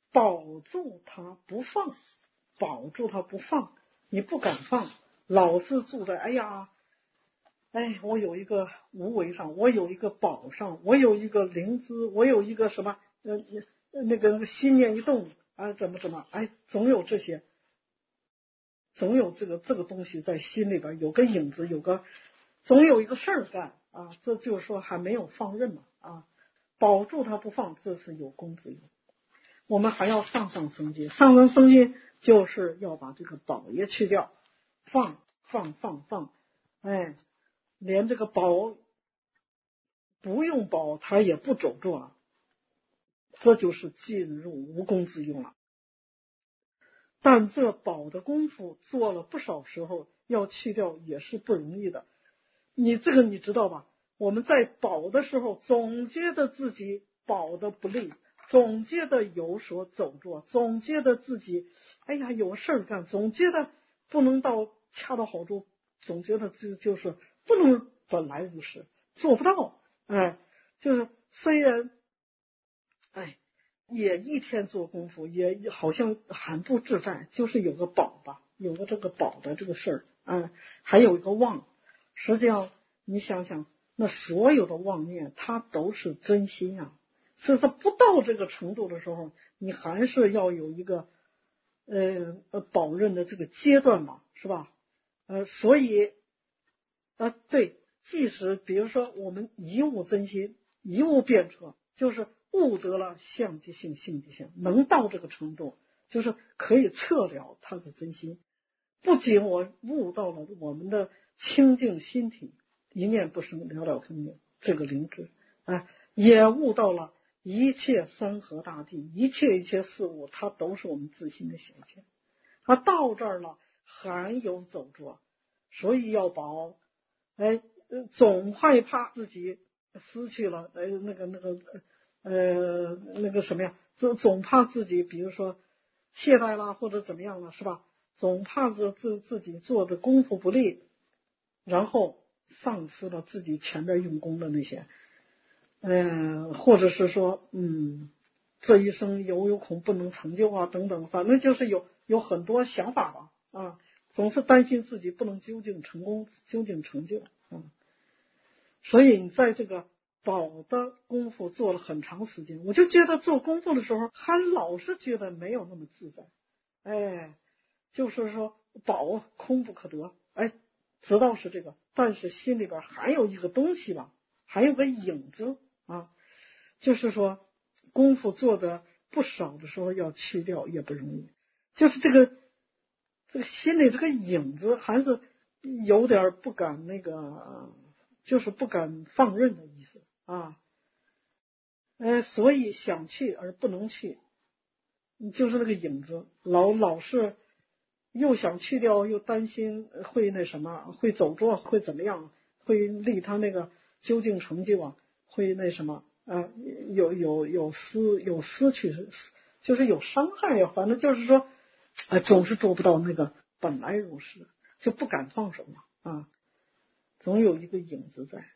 保住它不放，保住它不放，你不敢放，老是住在哎呀，哎，我有一个无为上，我有一个宝上，我有一个灵芝，我有一个什么呃那个心念一动啊，怎么怎么，哎，总有这些，总有这个这个东西在心里边有个影子，有个总有一个事儿干啊，这就是说还没有放任嘛啊，保住它不放，这是有功之用。我们还要上上升级，上上升级就是要把这个宝也去掉，放放放放，哎，连这个宝不用宝它也不走着了，这就是进入无功之用了。但这宝的功夫做了不少时候，要去掉也是不容易的。你这个你知道吧？我们在宝的时候，总觉得自己宝的不利，总觉得有所走着，总觉得自己哎呀有事儿干，总觉得不能到恰到好处，总觉得就就是不能本来如是，做不到。哎，就是虽然哎也一天做功夫，也好像很不自在，就是有个宝吧，有个这个宝的这个事儿，哎，还有一个妄。实际上你想想，那所有的妄念它都是真心啊，所以它不到这个程度的时候，你还是要有一个呃呃保任的这个阶段嘛，是吧？呃，所以啊，对，即使比如说我们一悟真心，一悟辩彻，就是悟得了相即性，性即性，能到这个程度，就是可以测了他的真心。不仅我悟到了我们的清净心体，一念不生，了了分明，这个灵智，哎，也悟到了一切山河大地，一切一切事物，它都是我们自心的显现。啊，到这儿了，还有走着，所以要保。哎，总害怕自己失去了，呃，那个那个呃那个什么呀？总总怕自己，比如说懈怠啦，或者怎么样了，是吧？总怕自自自己做的功夫不力，然后丧失了自己前边用功的那些，嗯、呃，或者是说，嗯，这一生有有恐不能成就啊，等等，反正就是有有很多想法吧，啊，总是担心自己不能究竟成功，究竟成就，啊，所以你在这个保的功夫做了很长时间，我就觉得做功夫的时候，还老是觉得没有那么自在，哎。就是说宝空不可得，哎，知道是这个，但是心里边还有一个东西吧，还有个影子啊，就是说功夫做的不少的时候要去掉也不容易，就是这个这个心里这个影子还是有点不敢那个，就是不敢放任的意思啊，呃，所以想去而不能去，就是那个影子，老老是。又想去掉，又担心会那什么，会走着，会怎么样，会离他那个究竟成就啊，会那什么啊，有有有失有失去，就是有伤害呀、啊。反正就是说，啊，总是做不到那个本来如是，就不敢放手嘛啊，总有一个影子在。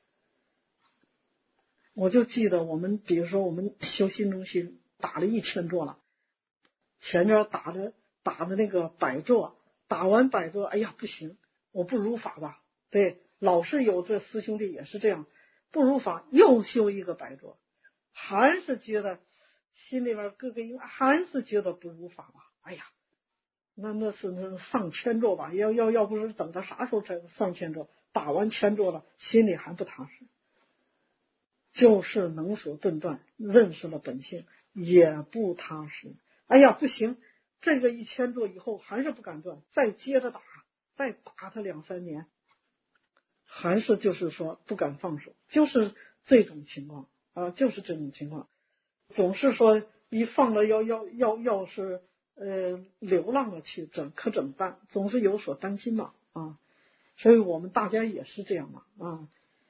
我就记得我们，比如说我们修心中心打了一千座了，前边打的。打的那个百座，打完百座，哎呀不行，我不如法吧？对，老是有这师兄弟也是这样，不如法又修一个百座，还是觉得心里边各个因还是觉得不如法吧？哎呀，那那是那上千座吧？要要要不是等到啥时候才上千座？打完千座了，心里还不踏实，就是能所顿断，认识了本性也不踏实。哎呀，不行。这个一千座以后还是不敢断，再接着打，再打他两三年，还是就是说不敢放手，就是这种情况啊，就是这种情况，总是说一放了要要要要是呃流浪了去，怎可怎么办？总是有所担心嘛啊，所以我们大家也是这样嘛啊，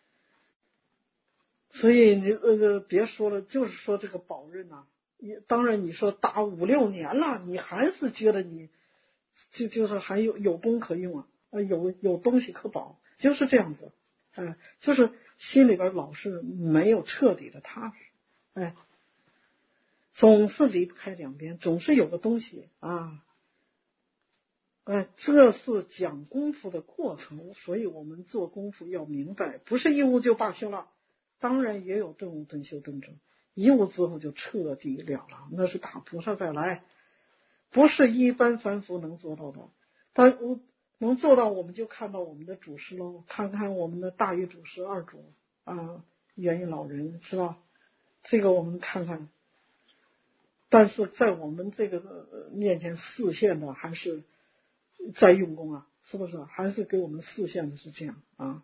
所以你呃别说了，就是说这个保任呐、啊。你当然，你说打五六年了，你还是觉得你就就是还有有功可用啊，有有东西可保，就是这样子，哎，就是心里边老是没有彻底的踏实，哎， 总是离不开两边，总是有个东西啊。哎，这是讲功夫的过程，所以我们做功夫要明白，不是一悟就罢休了，当然也有顿悟顿修顿证，一悟之后就彻底了了，那是大菩萨再来，不是一般凡夫能做到的。但能做到，我们就看到我们的祖师喽，看看我们的大禹祖师二祖啊，元婴老人是吧？这个我们看看。但是在我们这个面前示现的还是在用功啊，是不是？还是给我们示现的是这样啊。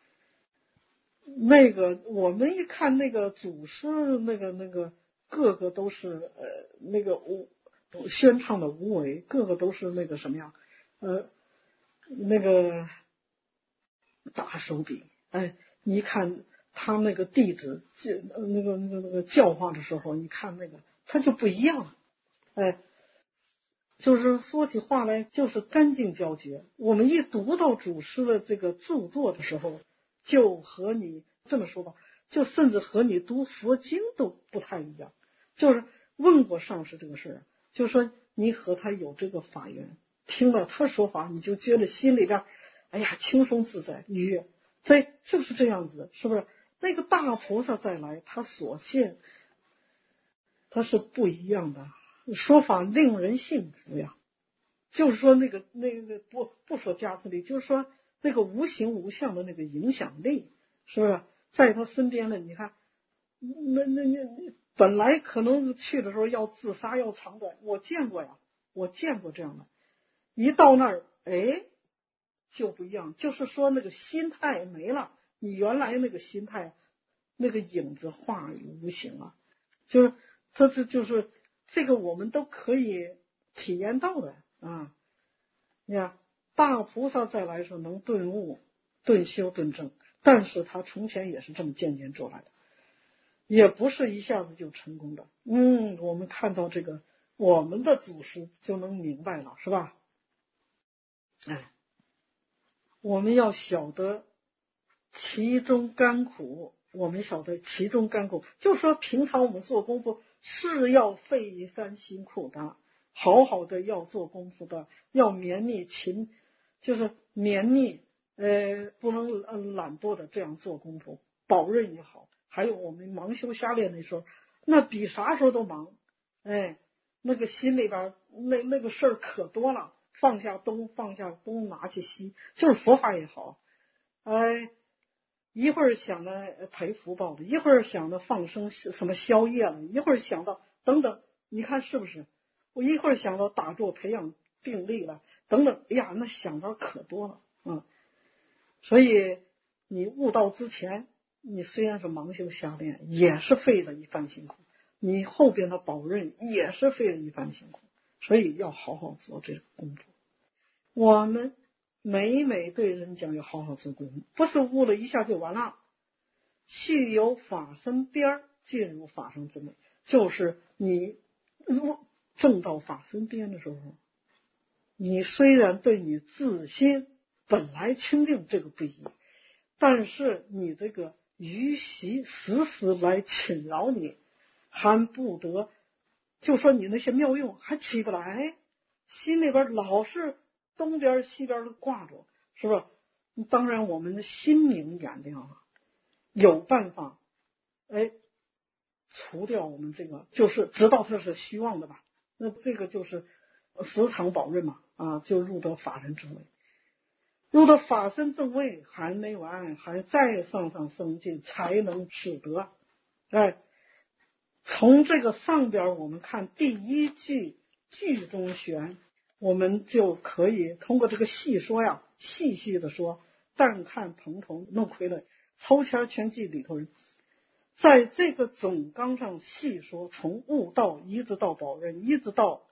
那个我们一看那个祖师，那个那个个个都是呃那个无宣唱的无为，个个都是那个什么样，呃那个大手笔。哎，你看他那个弟子教那个那个那个教化的时候，你看那个他就不一样了。哎，就是说起话来就是干净交绝。我们一读到祖师的这个著作的时候，就和你这么说吧，就甚至和你读佛经都不太一样。就是问过上师这个事儿，就是说你和他有这个法缘，听了他说法，你就觉得心里边哎呀轻松自在愉悦。所以就是这样子，是不是？那个大菩萨再来，他所现他是不一样的，说法令人信服呀。就是说那个那个不不说加持力，就是说那个无形无相的那个影响力，是不是在他身边呢？你看那那那本来可能去的时候要自杀要藏的，我见过呀，我见过这样的。一到那儿哎就不一样，就是说那个心态没了，你原来那个心态那个影子化于无形了，就是他这就是这个我们都可以体验到的啊。你看大菩萨再来说能顿悟顿修顿证，但是他从前也是这么渐渐做来的，也不是一下子就成功的。嗯，我们看到这个我们的祖师就能明白了，是吧？哎，我们要晓得其中甘苦，我们晓得其中甘苦，就说平常我们做功夫是要费一番辛苦的，好好的要做功夫的，要绵密勤，就是绵密，呃，不能呃懒惰的这样做功夫，保任也好。还有我们忙修瞎练的时候，那比啥时候都忙，哎，那个心里边那那个事儿可多了。放下东，放下东，拿起西，就是佛法也好，哎，一会儿想着赔福报的，一会儿想着放生什么宵夜了，一会儿想到等等，你看是不是？我一会儿想到打坐培养定力了，等等，哎呀，那想到可多了，嗯，所以你悟道之前，你虽然是盲修瞎练，也是费了一番辛苦，你后边的保任也是费了一番辛苦。所以要好好做这个功夫。我们每每对人讲要好好做功夫，不是悟了一下就完了。须有法身边进入法身之内，就是你正到法身边的时候，你虽然对你自心本来清净这个不一，但是你这个余习时时来侵扰你，还不得。就说你那些妙用还起不来，心里边老是东边西边的挂着，是吧？当然我们的心明眼亮了，有办法哎除掉我们这个，就是知道它是虚妄的吧，那这个就是时常保任嘛，啊，就入得法身正位。入得法身正位还没完，还再上上升进，才能使得哎。从这个上边我们看第一句句中玄，我们就可以通过这个细说呀，细细的说，但看蓬头弄傀儡，抽签全记里头人，在这个总纲上细说，从悟道一直到保任，一直到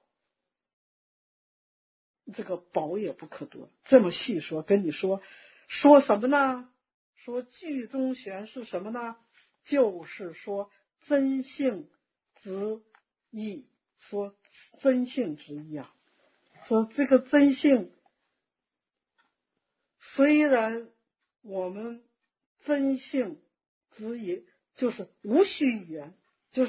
这个保也不可得，这么细说，跟你说说什么呢？说句中玄是什么呢？就是说真性之意，说真性之意啊，说这个真性，虽然我们真性之意就是无需语言，就是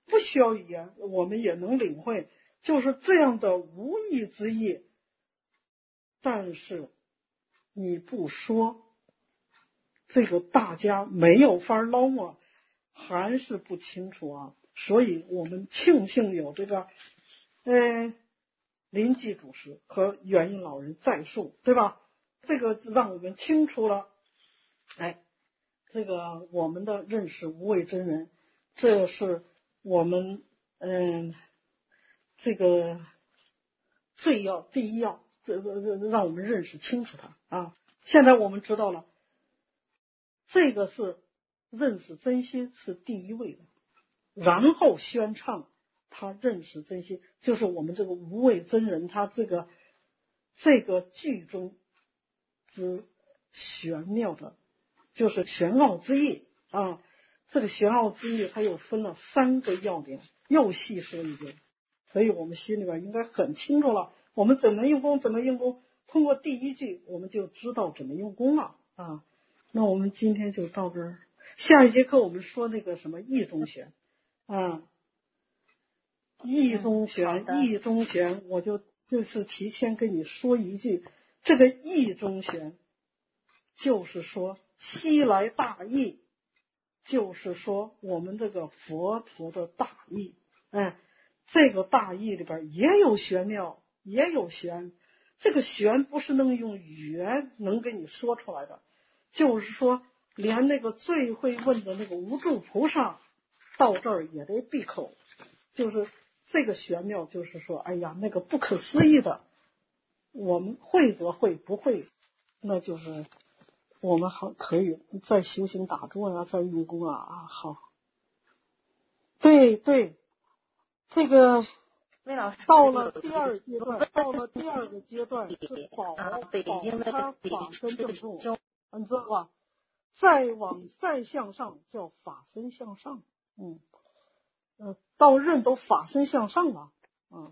不需要语言，我们也能领会，就是这样的无意之意。但是你不说，这个大家没有法捞摸，还是不清楚啊。所以我们庆幸有这个，呃，临济祖师和元音老人在述，对吧？这个让我们清楚了，哎，这个我们的认识无畏真人，这是我们嗯这个最要第一要，这个让我们认识清楚它啊。现在我们知道了，这个是认识真心是第一位的，然后宣唱他认识真心，就是我们这个无畏真人，他这个这个剧中之玄妙的，就是玄奥之意啊。这个玄奥之意，它又分了三个要点，又细说一遍，所以我们心里边应该很清楚了。我们怎么用功，怎么用功，通过第一句，我们就知道怎么用功了啊。那我们今天就到这儿，下一节课我们说那个什么意中玄啊。意中玄， 嗯、 意中玄，我就就是提前跟你说一句，这个意中玄，就是说西来大义，就是说我们这个佛陀的大义。哎，这个大义里边也有玄妙，也有玄。这个玄不是能用语言能给你说出来的，就是说连那个最会问的那个无住菩萨到这儿也得闭口，就是这个玄妙，就是说哎呀那个不可思议的，我们会则会，不会那就是我们还可以再修行打坐呀、啊，再用功啊啊好。对对，这个魏老师到了第二阶段，到了第二个阶段是保啊，北京的他法身正住，你知道吧？再往再向上叫法身向上，嗯，呃，到任都法身向上了，嗯，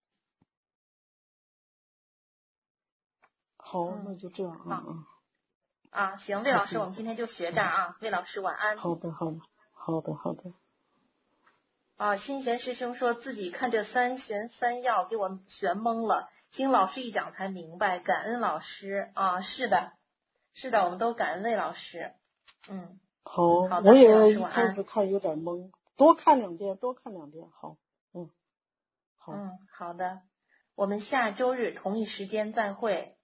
好，那就这样啊啊。 啊，行，魏老师，我们今天就学这儿啊。魏老师晚安。 好的，好的，好的，好的。 啊，新贤师兄说自己看这三玄三要给我玄懵了，听老师一讲才明白，感恩老师啊。是的，是的，我们都感恩魏老师。嗯， 好， 好的， 我也一开始看有点懵，多看两遍，多看两遍。好，嗯，好， 嗯，好的，我们下周日同一时间再会。